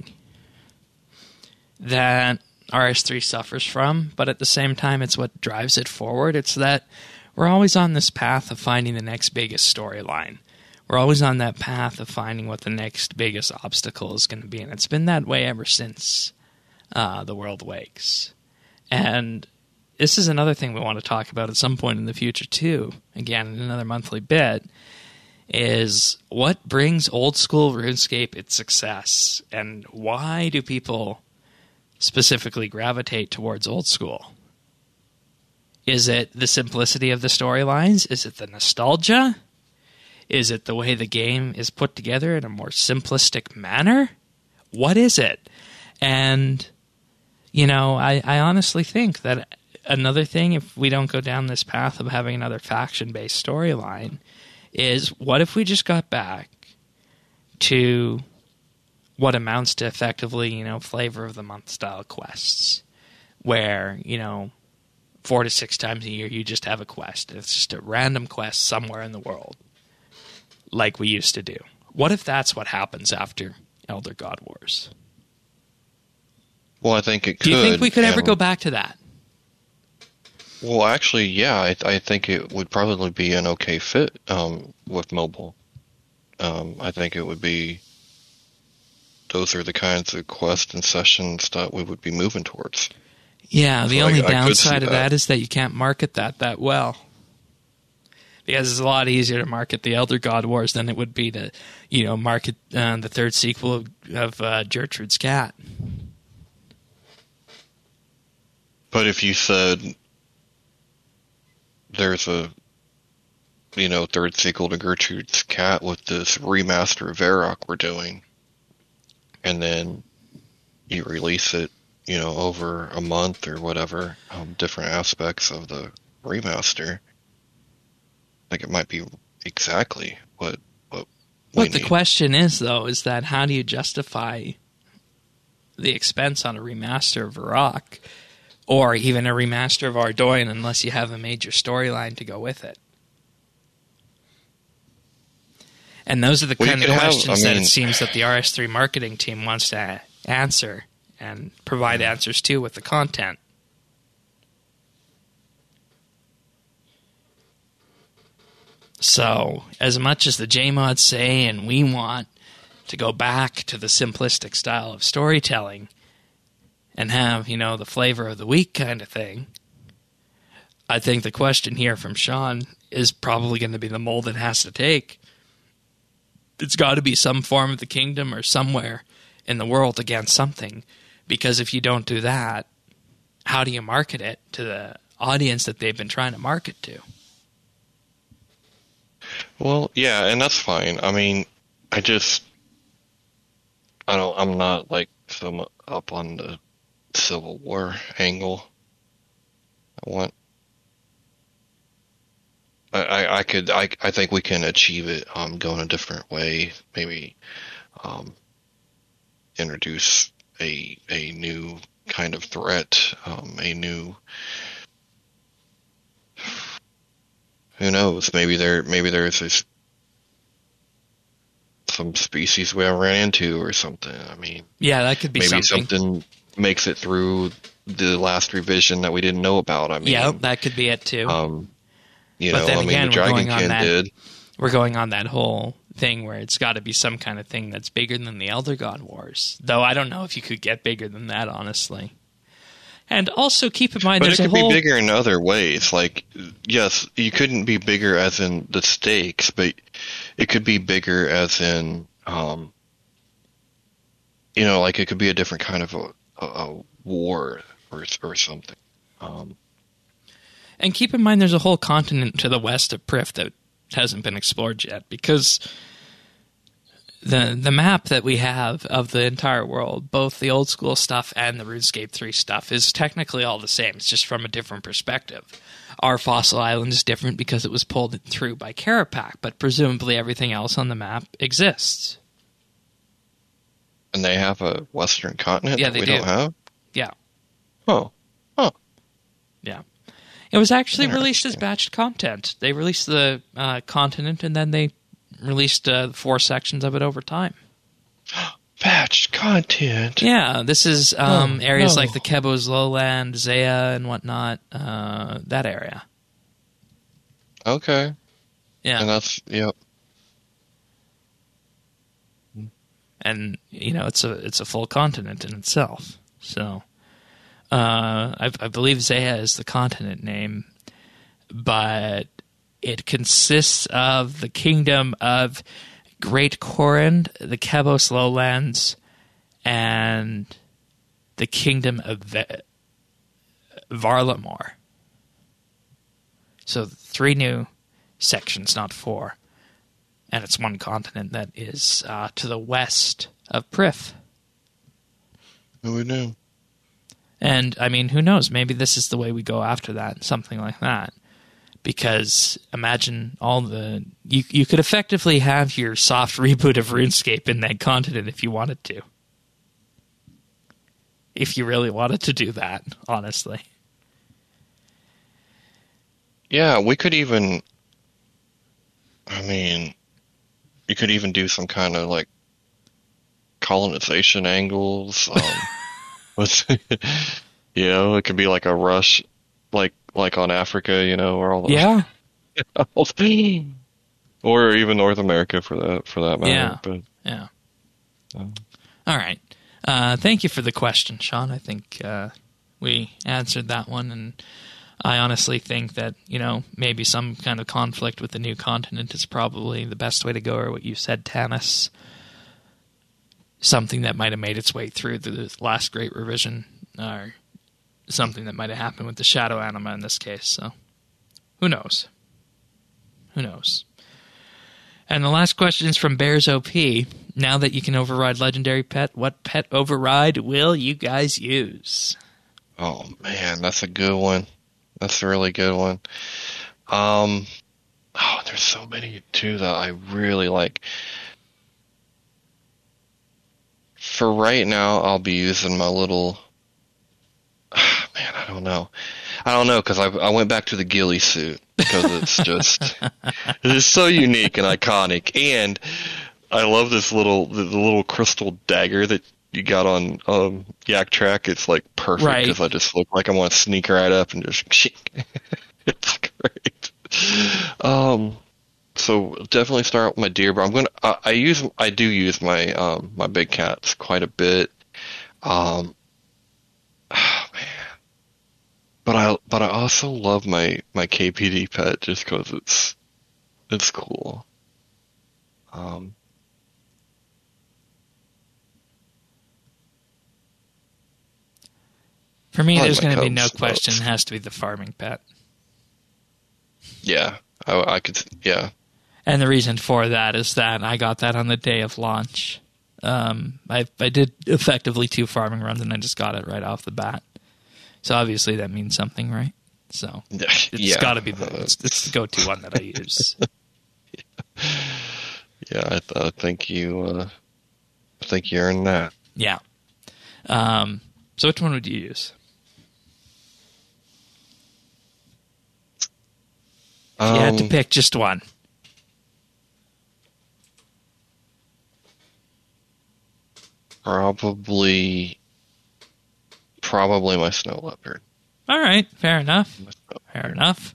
that R S three suffers from, but at the same time, it's what drives it forward. It's that we're always on this path of finding the next biggest storyline. We're always on that path of finding what the next biggest obstacle is going to be, and it's been that way ever since uh, the world wakes. And this is another thing we want to talk about at some point in the future, too, again, in another monthly bit, is what brings old school RuneScape its success, and why do people specifically gravitate towards old school? Is it the simplicity of the storylines? Is it the nostalgia? Is it the way the game is put together in a more simplistic manner? What is it? And, you know, I, I honestly think that another thing, if we don't go down this path of having another faction-based storyline, is what if we just got back to what amounts to effectively, you know, flavor of the month style quests, where, you know, four to six times a year you just have a quest. It's just a random quest somewhere in the world, like we used to do. What if that's what happens after Elder God Wars? Well, I think it could. Do you think we could ever and- go back to that? Well, actually, yeah, I, I think it would probably be an okay fit um, with mobile. Um, I think it would be. Those are the kinds of quests and sessions that we would be moving towards. Yeah, the So only I- I could downside see of that. that is that you can't market that that well. Because it's a lot easier to market the Elder God Wars than it would be to, you know, market uh, the third sequel of, of uh, Gertrude's Cat. But if you said there's a, you know, third sequel to Gertrude's Cat with this remaster of Varrock we're doing, and then you release it, you know, over a month or whatever, um, different aspects of the remaster, like it might be exactly what what we What the need. question is, though, is that how do you justify the expense on a remaster of Varrock, or even a remaster of Ardoin, unless you have a major storyline to go with it? And those are the Well, you kind of could have- questions I that mean- it seems that the R S three marketing team wants to answer and provide answers to with the content. So, as much as the J MODs say and we want to go back to the simplistic style of storytelling and have, you know, the flavor of the week kind of thing, I think the question here from Sean is probably going to be the mold it has to take. It's got to be some form of the kingdom or somewhere in the world against something, because if you don't do that, how do you market it to the audience that they've been trying to market to? Well, yeah, and that's fine. I mean, I just, I don't, I'm not like so mu- up on the Civil War angle. I want, I, I, I could, I, I think we can achieve it, um, going a different way. Maybe, um, introduce a, a new kind of threat, um, a new, who knows? Maybe there, maybe there's this, some species we haven't ran into or something. I mean, Yeah, that could be maybe something. something makes it through the last revision that we didn't know about. I mean, Yeah, that could be it too. um, you But know, then I mean, again, the we're going on Dragonkin that- did. We're going on that whole thing where it's got to be some kind of thing that's bigger than the Elder God Wars. Though I don't know if you could get bigger than that, honestly. And also keep in mind, But it there's a could whole be bigger in other ways. Like, yes, you couldn't be bigger as in the stakes, but it could be bigger as in, um, you know, like it could be a different kind of a, a, a war or or something. Um, And keep in mind, there's a whole continent to the west of Prif that hasn't been explored yet, because the the map that we have of the entire world, both the old school stuff and the RuneScape three stuff, is technically all the same. It's just from a different perspective. Our fossil island is different because it was pulled through by Karapak, but presumably everything else on the map exists. and they have a Western continent Yeah, that they we do. don't have. Yeah. Oh, oh, Yeah. It was actually released as Interesting. batched content. They released the uh, continent, and then they released uh, four sections of it over time. batched content. Yeah, this is um, Oh, areas no. like the Kebos Lowland, Zaya, and whatnot. Uh, that area. Okay, Yeah, and that's yep. and you know it's a it's a full continent in itself. So, uh, I, I believe Zaya is the continent name, but it consists of the kingdom of Great Corund, the Kebos Lowlands, and the kingdom of Ve- Varlamore. So three new sections, not four. And it's one continent that is uh, to the west of Prif. Who would know? And, I mean, who knows? Maybe this is the way we go after that, something like that. because imagine all the you you could effectively have your soft reboot of RuneScape in that continent if you wanted to. If you really wanted to do that, honestly. Yeah, we could even, I mean, you could even do some kind of like colonization angles. Um, with, you know, it could be like a rush, like like on Africa, you know, or all the Yeah. or even North America for that for that matter. Yeah. But yeah. um, All right. Uh, thank you for the question, Sean. I think uh, we answered that one, and I honestly think that, you know, maybe some kind of conflict with the new continent is probably the best way to go, or what you said, Tanis. Something that might have made its way through the last Great Revision, or something that might have happened with the Shadow Anima in this case. So, who knows? Who knows? And the last question is from Bears O P. Now that you can override Legendary Pet, what pet override will you guys use? oh man, that's a good one. That's a really good one. Um, oh, there's so many too that I really like. For right now, I'll be using my little. Man, I don't know. I don't know because I I went back to the ghillie suit because it's just it's so unique and iconic, and I love this little the, the little crystal dagger that you got on um, Yak Track. It's like perfect Right. because I just look like I want to sneak right up and just. It's great. Um, so definitely start with my deer, but I'm gonna I, I use I do use my um my big cats quite a bit. Um, oh, man. But I but I also love my, my K P D pet just because it's it's cool. Um, For me, I like there's my going to be no cubs, question. cubs. It has to be the farming pet. yeah, I, I could yeah. And the reason for that is that I got that on the day of launch. Um, I I did effectively two farming runs, and I just got it right off the bat. So obviously that means something, right? So it's yeah. got to be the it's, it's the go-to one that I use. Yeah, I, th- I think you uh, I think you earned that. Yeah. Um, so which one would you use? If you had to Um, pick just one. Probably, probably my snow leopard. All right, fair enough. My snow- Fair enough.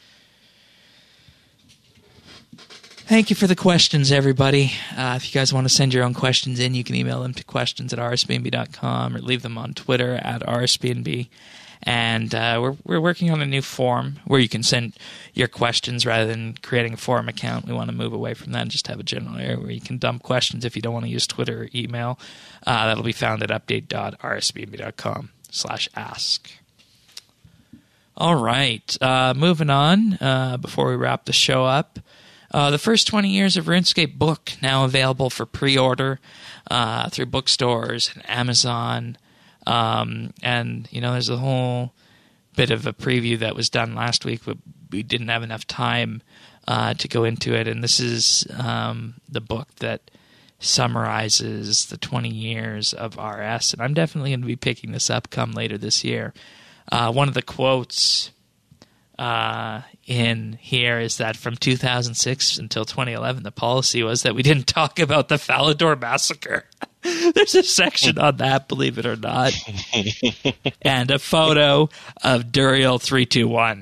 Thank you for the questions, everybody. Uh, if you guys want to send your own questions in, you can email them to questions at r s b n b dot com or leave them on Twitter at r s b n b. And uh, we're we're working on a new form where you can send your questions rather than creating a forum account. We want to move away from that and just have a general area where you can dump questions if you don't want to use Twitter or email. Uh, that'll be found at update dot r s b n b dot com slash ask. All right, uh, moving on uh, before we wrap the show up. Uh, the first twenty years of RuneScape book now available for pre-order uh, through bookstores and Amazon. Um, and, you know, there's a whole bit of a preview that was done last week, but we didn't have enough time uh, to go into it. And this is um, the book that summarizes the twenty years of R S. And I'm definitely going to be picking this up come later this year. Uh, one of the quotes uh, in here is that from two thousand six until twenty eleven, the policy was that we didn't talk about the Falador massacre. There's a section on that, believe it or not. And a photo of Duriel three two one.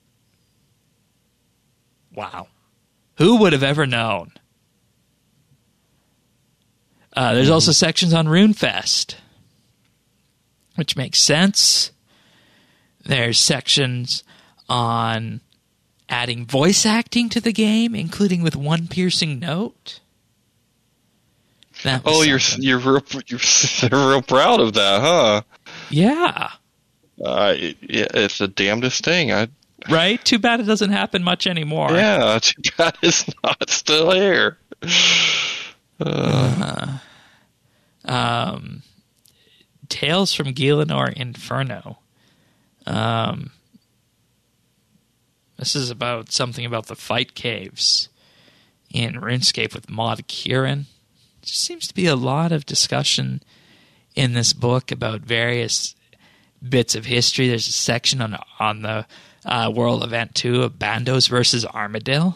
Wow. Who would have ever known? Uh, there's also sections on RuneFest, which makes sense. There's sections on adding voice acting to the game, including with one piercing note. That was Oh, you're something. you're real you're real proud of that, huh? Yeah. Uh, yeah, it's the damnedest thing. I Right? Too bad it doesn't happen much anymore. yeah, too bad it's not still here. Uh, um, Tales from Gielinor Inferno. Um, This is about something about the fight caves in RuneScape with Maud Kieran. There seems to be a lot of discussion in this book about various bits of history. There's a section on on the uh, World Event two of Bandos versus Armadale.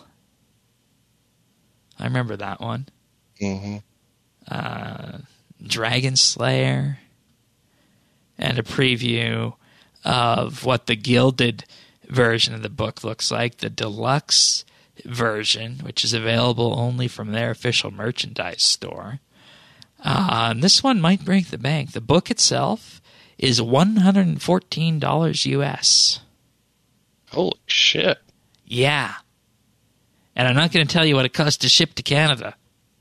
I remember that one. Mm-hmm. Uh, Dragon Slayer. And a preview of what the gilded version of the book looks like. The deluxe version, which is available only from their official merchandise store. Uh, and this one might break the bank. The book itself is one hundred fourteen dollars U S. Holy shit. Yeah. And I'm not going to tell you what it costs to ship to Canada.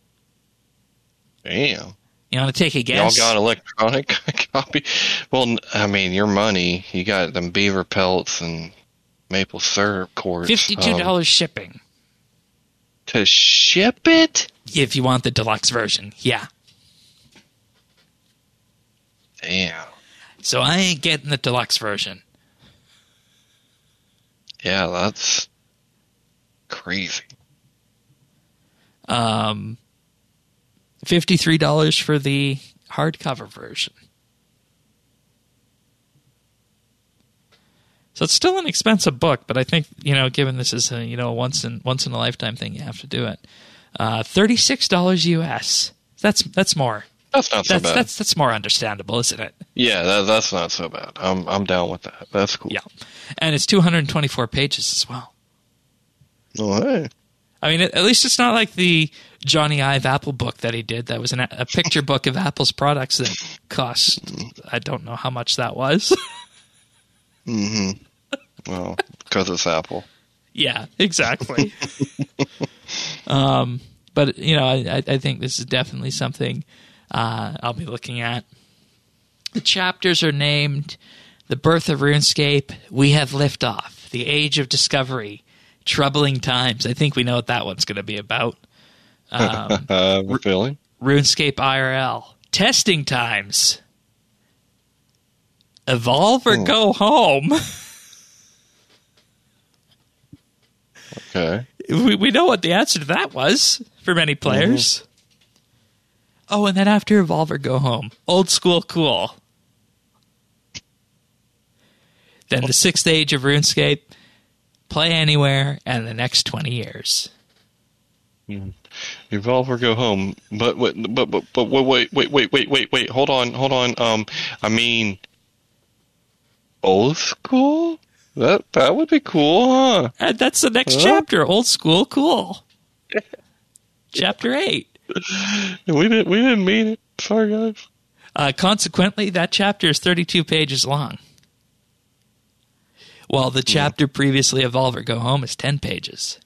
Damn. You want to take a guess? Y'all got electronic copy? Well, I mean, your money, you got them beaver pelts and maple syrup quarts. fifty-two dollars um, shipping. To ship it? If you want the deluxe version, yeah. Damn. So I ain't getting the deluxe version. Yeah, that's crazy. Um, fifty-three dollars for the hardcover version. So it's still an expensive book, but I think, you know, given this is a, you know, once in once in a lifetime thing, you have to do it. Uh, thirty-six dollars U S. That's that's more. That's not so that's, bad. That's that's more understandable, isn't it? Yeah, that, that's not so bad. I'm I'm down with that. That's cool. Yeah, and it's two hundred twenty-four pages as well. Oh, hey. I mean, at least it's not like the Johnny Ive Apple book that he did. That was an, a picture book of Apple's products that cost, I don't know how much that was. Mm-hmm. Well, because it's Apple. Yeah, exactly. um, but, you know, I, I think this is definitely something uh, I'll be looking at. The chapters are named The Birth of RuneScape, We Have Liftoff, The Age of Discovery, Troubling Times. I think we know what that one's going to be about. Um, uh, feeling? RuneScape I R L. Testing Times. Evolve or hmm. go home. Okay. We, we know what the answer to that was for many players. Mm-hmm. Oh, and then after Evolve or go home. Old school cool. Then the sixth age of RuneScape. Play anywhere, and the next twenty years. Mm. Evolve or go home. But but but but, but wait wait wait wait wait wait hold on hold on. Um, I mean, old school. That that would be cool, huh? And that's the next huh? chapter. Old school cool. Chapter eight. We didn't we didn't mean it. Sorry, guys. Uh, consequently, that chapter is thirty-two pages long. While the chapter previously Evolve or Go Home is ten pages.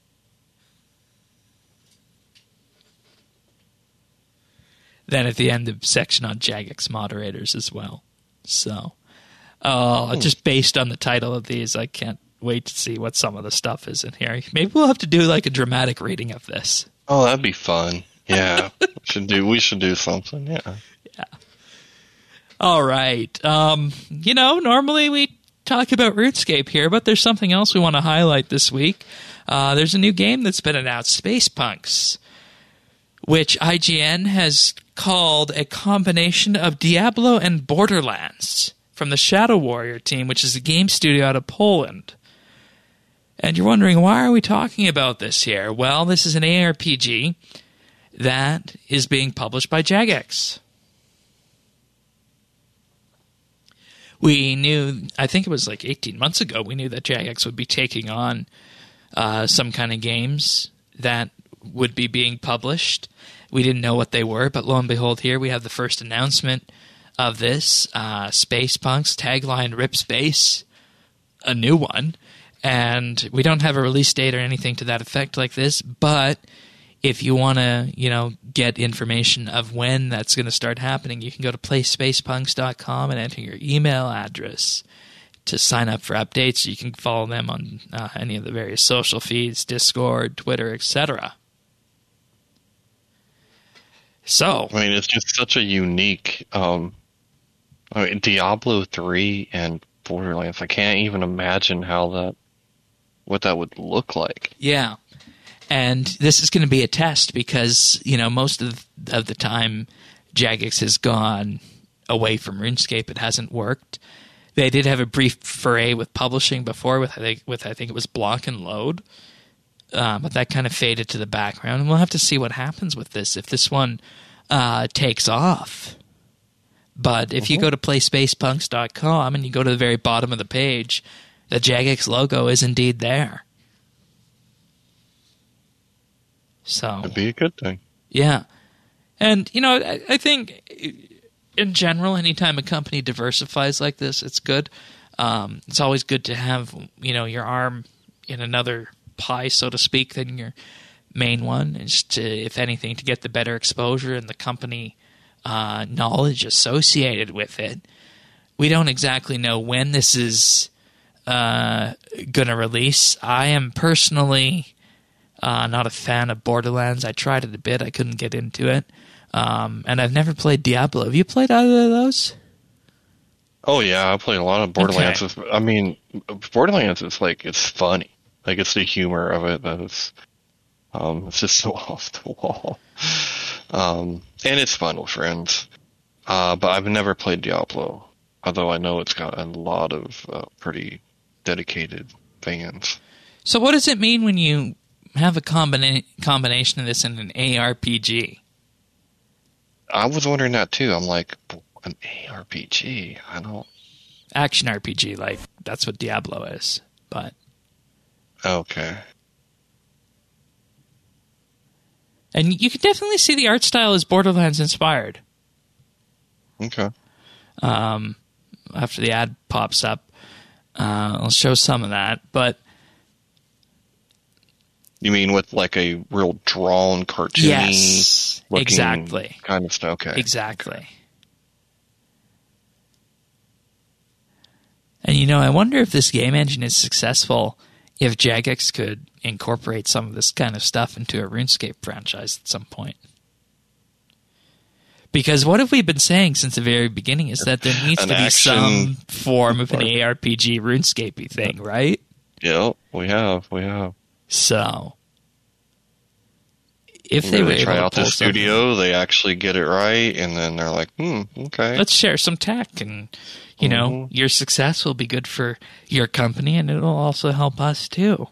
Then at the end, the section on Jagex moderators as well. So, uh, hmm. just based on the title of these, I can't wait to see what some of the stuff is in here. Maybe we'll have to do like a dramatic reading of this. Oh, that'd be fun. Yeah, we should do. We should do something. Yeah. Yeah. All right. Um, you know, normally we talk about RuneScape here, but there's something else we want to highlight this week. Uh, there's a new game that's been announced, Space Punks, which I G N has called a combination of Diablo and Borderlands from the Shadow Warrior team, which is a game studio out of Poland. And you're wondering, why are we talking about this here? Well, this is an A R P G that is being published by Jagex. We knew, I think it was like eighteen months ago, we knew that Jagex would be taking on uh, some kind of games that would be being published. We didn't know what they were, but lo and behold, here we have the first announcement of this. Uh, Space Punks, tagline Rip Space, a new one. And we don't have a release date or anything to that effect like this, but if you want to, you know, get information of when that's going to start happening, you can go to play space punks dot com and enter your email address to sign up for updates. You can follow them on uh, any of the various social feeds, Discord, Twitter, et cetera. So, I mean, it's just such a unique. Um, I mean, Diablo three and Borderlands. I can't even imagine how that what that would look like. Yeah. And this is going to be a test because, you know, most of the, of the time Jagex has gone away from RuneScape. It hasn't worked. They did have a brief foray with publishing before with I think, with, I think it was Block and Load. Uh, but that kind of faded to the background. And we'll have to see what happens with this, if this one uh, takes off. But if mm-hmm. you go to play space punks dot com and you go to the very bottom of the page, the Jagex logo is indeed there. So that'd be a good thing. Yeah. And, you know, I, I think in general, anytime a company diversifies like this, it's good. Um, it's always good to have, you know, your arm in another pie, so to speak, than your main one. Is to, if anything, to get the better exposure and the company uh, knowledge associated with it. We don't exactly know when this is uh, going to release. I am personally uh, not a fan of Borderlands. I tried it a bit. I couldn't get into it. Um, and I've never played Diablo. Have you played either of those? Oh, yeah. I played a lot of Borderlands. Okay. I mean, Borderlands is like, it's funny. Like, it's the humor of it that is, um, it's just so off the wall. Um, and it's fun with friends. Uh, but I've never played Diablo, although I know it's got a lot of uh, pretty dedicated fans. So what does it mean when you have a combina- combination of this in an A R P G? I was wondering that too. I'm like, an A R P G? I don't... Action R P G, like, that's what Diablo is, but... Okay. And you can definitely see the art style is Borderlands inspired. Okay. Um, after the ad pops up, uh, I'll show some of that, but... You mean with like a real drawn, cartoony... Yes, exactly. Kind of stuff, okay. Exactly. And, you know, I wonder if this game engine is successful if Jagex could incorporate some of this kind of stuff into a RuneScape franchise at some point. Because what have we been saying since the very beginning is that there needs an to be action... some form of an A R P G RuneScape-y thing, right? Yeah, we have, we have. So, if they Maybe were they able try to out pull the studio, something, they actually get it right, and then they're like, hmm, okay. let's share some tech, and you know, mm-hmm. your success will be good for your company, and it'll also help us too.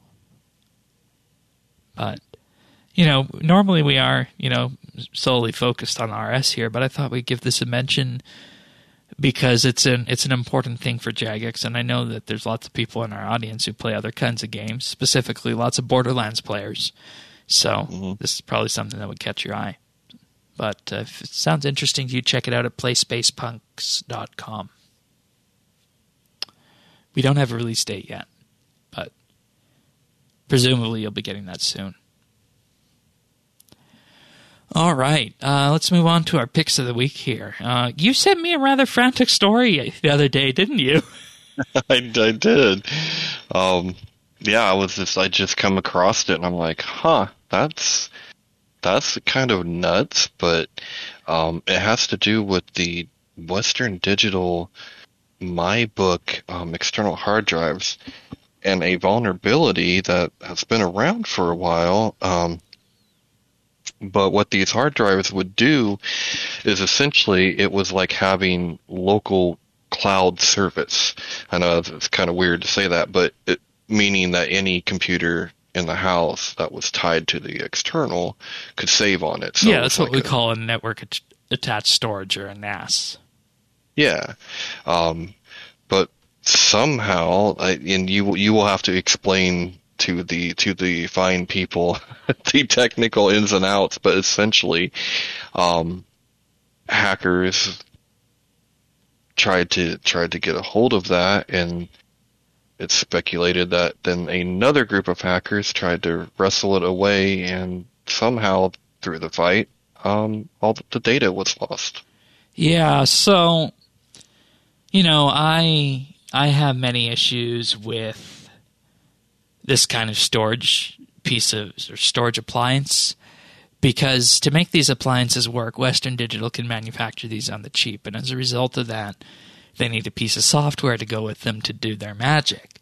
But you know, normally we are, you know, solely focused on R S here, but I thought we'd give this a mention because it's an it's an important thing for Jagex, and I know that there's lots of people in our audience who play other kinds of games, specifically lots of Borderlands players. So mm-hmm. this is probably something that would catch your eye. But uh, if it sounds interesting to you, check it out at play space punks dot com. We don't have a release date yet, but presumably you'll be getting that soon. All right, uh, let's move on to our picks of the week here. Uh, you sent me a rather frantic story the other day, didn't you? I, I did. Um, yeah, I was just I just come across it, and I'm like, huh, that's that's kind of nuts. But um, it has to do with the Western Digital MyBook um, external hard drives and a vulnerability that has been around for a while. Um, But what these hard drives would do is essentially it was like having local cloud service. I know it's kind of weird to say that, but it, meaning that any computer in the house that was tied to the external could save on it. So yeah, that's what like we a, call a network at- attached storage, or a N A S. Yeah. Um, but somehow, I, and you you will have to explain to the to the fine people the technical ins and outs, but essentially um hackers tried to tried to get a hold of that, and it's speculated that then another group of hackers tried to wrestle it away, and somehow through the fight um all the data was lost. Yeah, so you know, I I have many issues with this kind of storage piece of or storage appliance, because to make these appliances work, Western Digital can manufacture these on the cheap, and as a result of that, they need a piece of software to go with them to do their magic.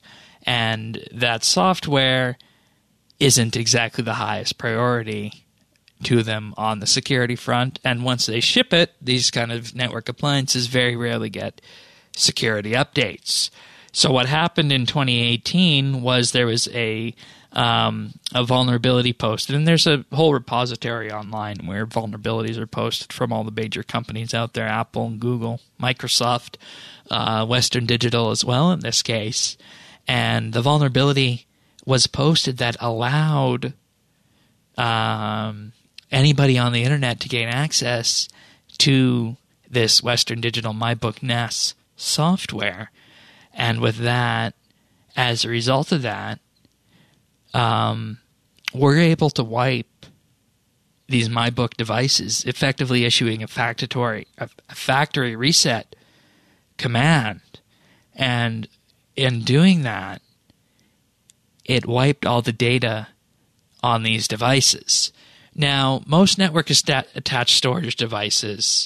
And that software isn't exactly the highest priority to them on the security front. And once they ship it, these kind of network appliances very rarely get security updates. So what happened in twenty eighteen was there was a um, a vulnerability posted, and there's a whole repository online where vulnerabilities are posted from all the major companies out there, Apple, Google, Microsoft, uh, Western Digital as well in this case. And the vulnerability was posted that allowed um, anybody on the internet to gain access to this Western Digital MyBook N A S software. And with that, as a result of that, um, we're able to wipe these MyBook devices, effectively issuing a factory, a factory reset command. And in doing that, it wiped all the data on these devices. Now, most network-attached storage devices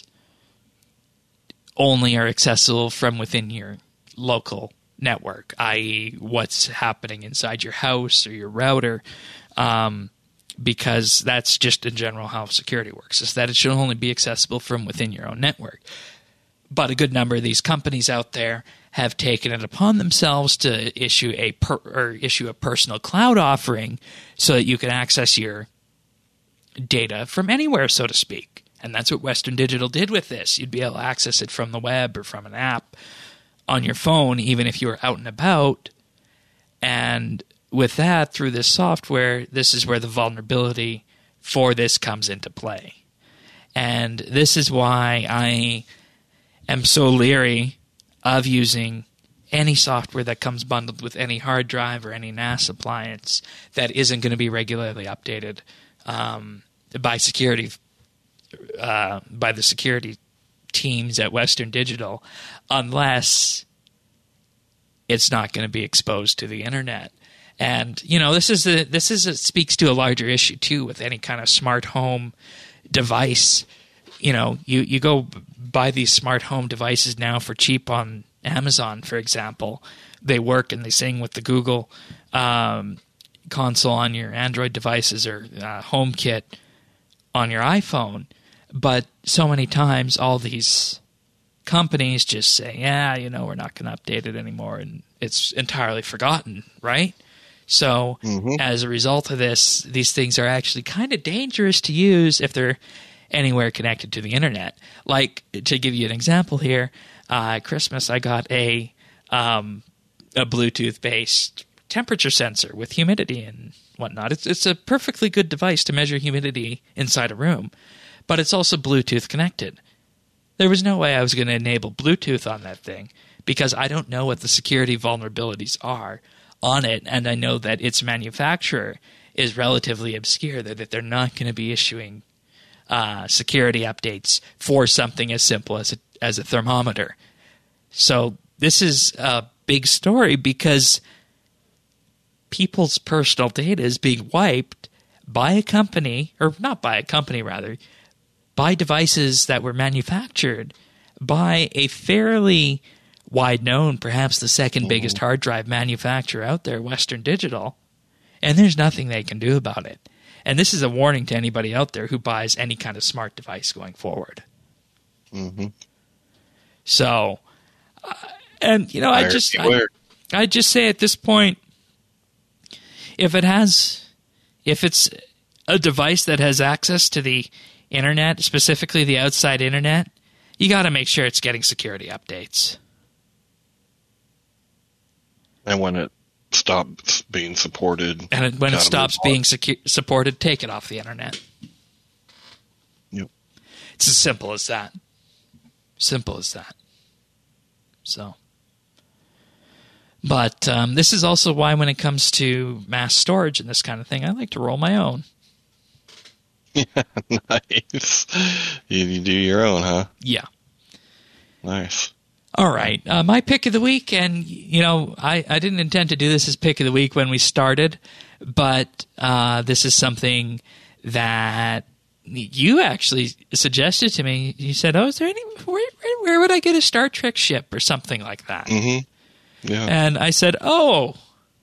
only are accessible from within your local network, that is what's happening inside your house or your router, um, because that's just in general how security works, is that it should only be accessible from within your own network. But a good number of these companies out there have taken it upon themselves to issue a per, or issue a personal cloud offering so that you can access your data from anywhere, so to speak. And that's what Western Digital did with this. You'd be able to access it from the web or from an app on your phone, even if you were out and about. And with that, through this software, this is where the vulnerability for this comes into play. And this is why I am so leery of using any software that comes bundled with any hard drive or any N A S appliance that isn't going to be regularly updated um, by security, uh, by the security teams at Western Digital, unless it's not going to be exposed to the internet. And you know, this is a, this is a, speaks to a larger issue too with any kind of smart home device. You know, you, you go buy these smart home devices now for cheap on Amazon, for example. They work and they sing with the Google um, console on your Android devices or uh, HomeKit on your iPhone. But so many times all these companies just say, yeah, you know, we're not going to update it anymore, and it's entirely forgotten, right? So mm-hmm. as a result of this, these things are actually kind of dangerous to use if they're anywhere connected to the internet. Like, to give you an example here, uh, at Christmas I got a um, a Bluetooth-based temperature sensor with humidity and whatnot. It's it's a perfectly good device to measure humidity inside a room, but it's also Bluetooth connected. There was no way I was going to enable Bluetooth on that thing because I don't know what the security vulnerabilities are on it, and I know that its manufacturer is relatively obscure, that they're not going to be issuing uh, security updates for something as simple as a, as a thermometer. So this is a big story because people's personal data is being wiped by a company, or not by a company rather, by devices that were manufactured by a fairly wide-known, perhaps the second biggest hard drive manufacturer out there, Western Digital, and there's nothing they can do about it. And this is a warning to anybody out there who buys any kind of smart device going forward. Mm-hmm. So, uh, and you know, I just, I, I just say at this point, if it has, if it's a device that has access to the internet, specifically the outside internet, you got to make sure it's getting security updates. And when it stops being supported, and it, when it stops being secu- supported, take it off the internet. Yep. It's as simple as that. Simple as that. So, but um, this is also why when it comes to mass storage and this kind of thing, I like to roll my own. Yeah, nice. You, you do your own, huh? Yeah. Nice. All right. Uh, my pick of the week, and, you know, I, I didn't intend to do this as pick of the week when we started, but uh, this is something that you actually suggested to me. You said, oh, is there any, where, where, where would I get a Star Trek ship or something like that? Mm-hmm. Yeah. And I said, oh,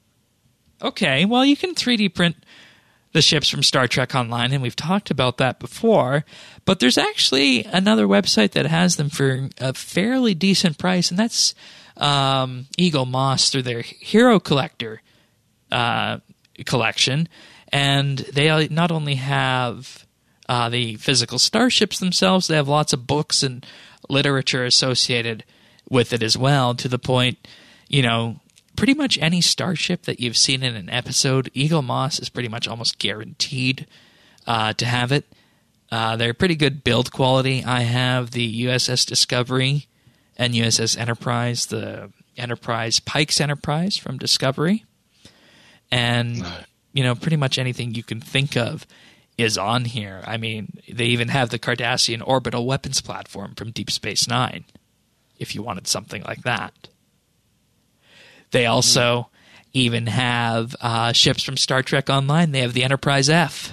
Okay, well, you can three D print the ships from Star Trek Online, and we've talked about that before, but there's actually another website that has them for a fairly decent price, and that's um, Eagle Moss through their Hero Collector uh, collection, and they not only have uh, the physical starships themselves, they have lots of books and literature associated with it as well, to the point, you know, pretty much any starship that you've seen in an episode, Eagle Moss is pretty much almost guaranteed uh, to have it. Uh, they're pretty good build quality. I have the U S S Discovery and U S S Enterprise, the Enterprise Pike's Enterprise from Discovery. And, you know, pretty much anything you can think of is on here. I mean, they even have the Cardassian Orbital Weapons Platform from Deep Space Nine, if you wanted something like that. They also even have uh, ships from Star Trek Online. They have the Enterprise F,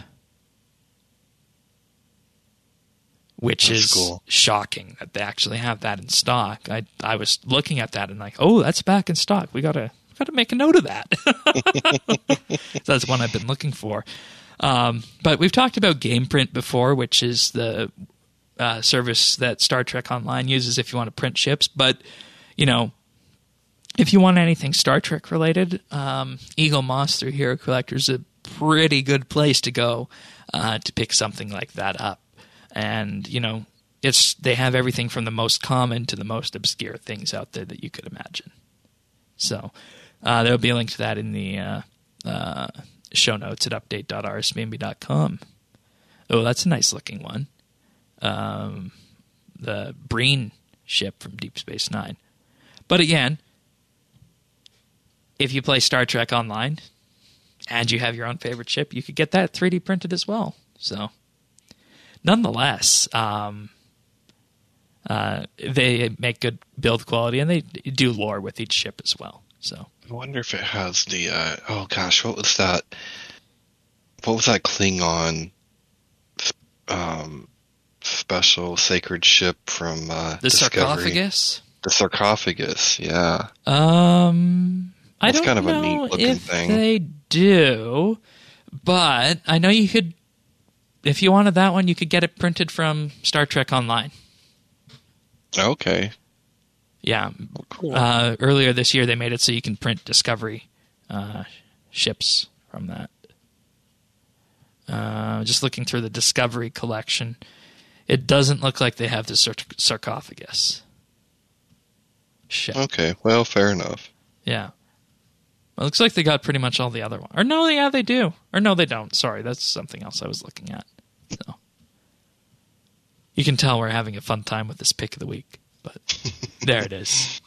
which That's is cool. Shocking that they actually have that in stock. I I was looking at that and like, oh, that's back in stock. We gotta gotta make a note of that. So that's one I've been looking for. Um, but we've talked about GamePrint before, which is the uh, service that Star Trek Online uses if you want to print ships. But you know, if you want anything Star Trek related, um, Eagle Moss through Hero Collector is a pretty good place to go uh, to pick something like that up. And, you know, it's they have everything from the most common to the most obscure things out there that you could imagine. So uh, there'll be a link to that in the uh, uh, show notes at update dot r s b m b dot com. Oh, that's a nice looking one. Um, the Breen ship from Deep Space Nine. But again, if you play Star Trek Online and you have your own favorite ship, you could get that three D printed as well. So, nonetheless, um, uh, they make good build quality, and they do lore with each ship as well. So, I wonder if it has the uh, oh gosh, what was that? What was that Klingon um, special sacred ship from uh, the Discovery? sarcophagus. The sarcophagus, yeah. Um. I That's don't kind of a know neat looking if thing. they do, but I know you could, if you wanted that one, you could get it printed from Star Trek Online. Okay. Yeah. Cool. Uh, earlier this year, they made it so you can print Discovery uh, ships from that. Uh, just looking through the Discovery collection, it doesn't look like they have the sar- sarcophagus ship. Okay, well, fair enough. Yeah. It looks like they got pretty much all the other ones. Or no, yeah, they do. Or no, they don't. Sorry, that's something else I was looking at. So you can tell we're having a fun time with this pick of the week. But there it is.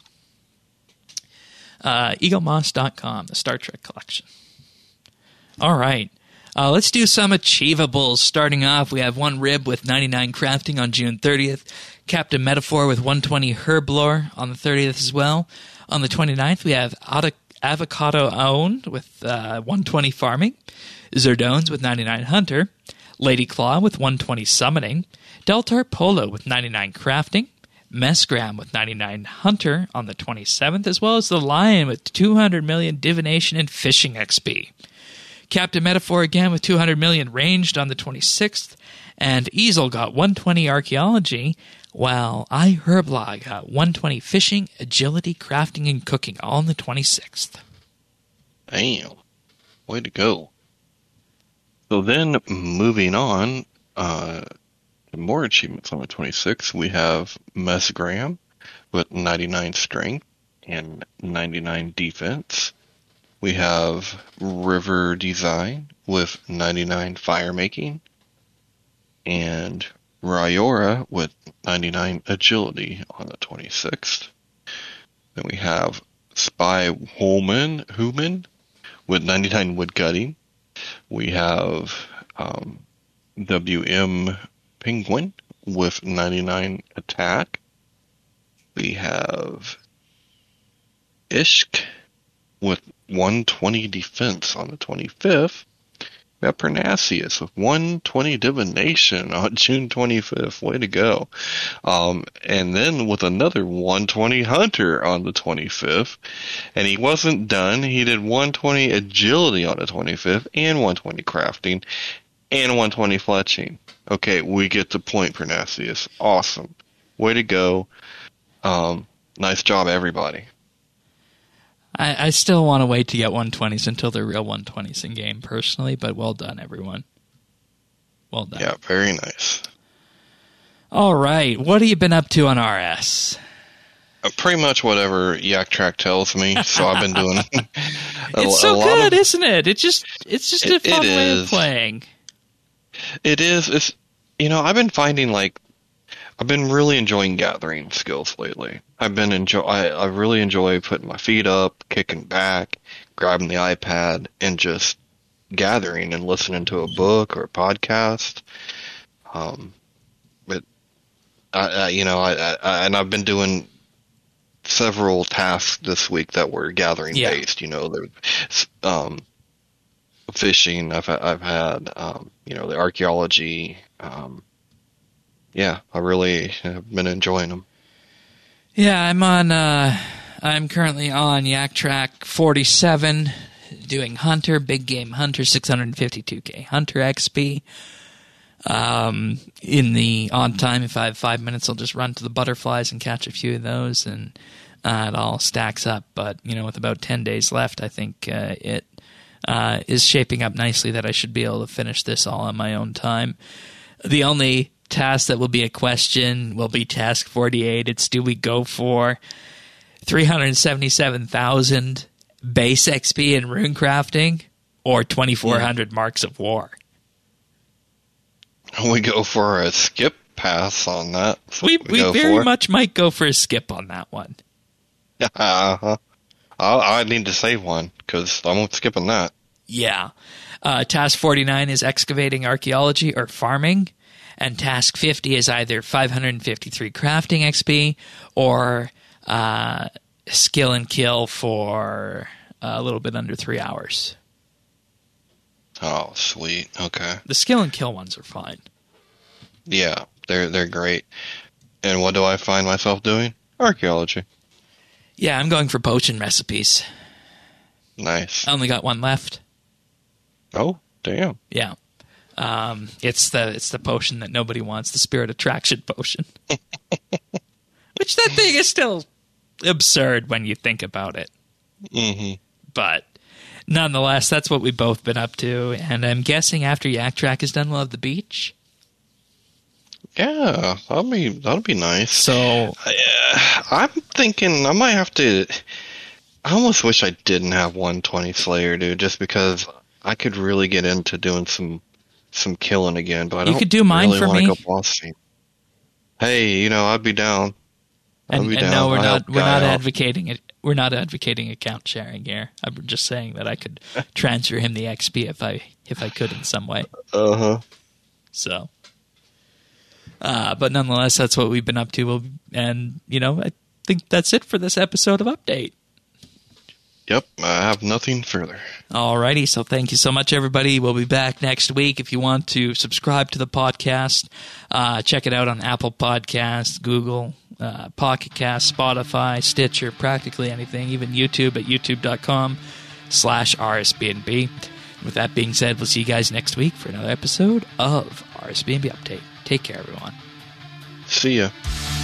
Uh, eagle moss dot com, the Star Trek collection. All right. Uh, let's do some achievables. Starting off, we have one rib with ninety-nine crafting on June thirtieth. Captain Metaphor with one twenty herblore on the thirtieth as well. On the twenty-ninth, we have Auto Avocado Owned with uh, one twenty Farming, Zerdones with ninety-nine Hunter, Lady Claw with one twenty Summoning, Deltar Polo with ninety-nine Crafting, Mesgram with ninety-nine Hunter on the twenty-seventh, as well as the Lion with two hundred million Divination and Fishing X P. Captain Metaphor again with two hundred million Ranged on the twenty-sixth, and Easel got one twenty Archaeology, while I Herblog got one twenty Fishing, Agility, Crafting, and Cooking all on the twenty-sixth. Damn. Way to go. So then, moving on, uh, more achievements on the twenty-sixth, we have Mesgram with ninety-nine Strength and ninety-nine Defense. We have River Design with ninety-nine Fire Making. And Ryora with ninety-nine Agility on the twenty-sixth. Then we have Spy Holman Human with ninety-nine Woodcutting. We have um, W M Penguin with ninety-nine Attack. We have Ishk with one twenty Defense on the twenty-fifth. got Pernasius with one twenty Divination on June twenty-fifth. Way to go. Um, and then with another one twenty Hunter on the twenty-fifth. And he wasn't done. He did one twenty Agility on the twenty-fifth and one twenty Crafting and one twenty Fletching. Okay, we get the point, Pernasius. Awesome. Way to go. Um, nice job, everybody. I, I still want to wait to get one twenties until they're real one twenties in game, personally, but well done, everyone. Well done. Yeah, very nice. All right, what have you been up to on R S? Uh, pretty much whatever Yak Track tells me, so I've been doing a, It's a so lot good, of, isn't it? It just It's just It- a fun it way is. of playing. It is, it's, you know, I've been finding, like, I've been really enjoying gathering skills lately. I've been enjoy. I, I really enjoy putting my feet up, kicking back, grabbing the iPad, and just gathering and listening to a book or a podcast. Um, but I, I you know, I, I and I've been doing several tasks this week that were gathering Yeah. based. You know, there, um, fishing. I've I've had um, you know, the archaeology. Um, Yeah, I really have been enjoying them. Yeah, I'm on. Uh, I'm currently on Yak Track forty-seven, doing Hunter, Big Game Hunter, six hundred fifty-two K Hunter X P. Um, in the odd time, if I have five minutes, I'll just run to the butterflies and catch a few of those, and uh, it all stacks up. But you know, with about ten days left, I think uh, it uh, is shaping up nicely that I should be able to finish this all on my own time. The only task that will be a question will be task forty-eight. It's, do we go for three hundred seventy-seven thousand base X P in rune crafting or twenty-four hundred yeah. marks of war? We go for a skip pass on that. We we, we very for. much might go for a skip on that one. Uh-huh. I, I need to save one because I'm skipping that. Yeah. Uh, task forty-nine is excavating archaeology or farming. And task fifty is either five hundred fifty-three crafting X P or uh, skill and kill for a little bit under three hours. Oh, sweet. Okay. The skill and kill ones are fine. Yeah, they're they're great. And what do I find myself doing? Archaeology. Yeah, I'm going for potion recipes. Nice. I only got one left. Oh, damn. Yeah. Um, it's the it's the potion that nobody wants, the spirit attraction potion. Which that thing is still absurd when you think about it. Mm-hmm. But nonetheless, that's what we've both been up to. And I'm guessing after Yak Track is done, we'll have the beach. Yeah, that'll be that'll be nice. So uh, I'm thinking I might have to. I almost wish I didn't have one twenty Slayer, dude, just because I could really get into doing some. some killing again, but I you don't could do mine really for want me. to go boss team. Hey, you know, I'd be down. I'd and, be and down. no, we're I'll not. We're not out. advocating it. We're not advocating account sharing here. I'm just saying that I could transfer him the X P if I if I could in some way. Uh huh. So, uh, but nonetheless, that's what we've been up to. We'll, and you know, I think that's it for this episode of Update. Yep, I have nothing further. Alrighty, so thank you so much, everybody. We'll be back next week. If you want to subscribe to the podcast, uh, check it out on Apple Podcasts, Google, uh, Pocket Cast, Spotify, Stitcher, practically anything, even YouTube at youtube.com slash RSBNB. With that being said, we'll see you guys next week for another episode of R S B N B Update. Take care, everyone. See ya.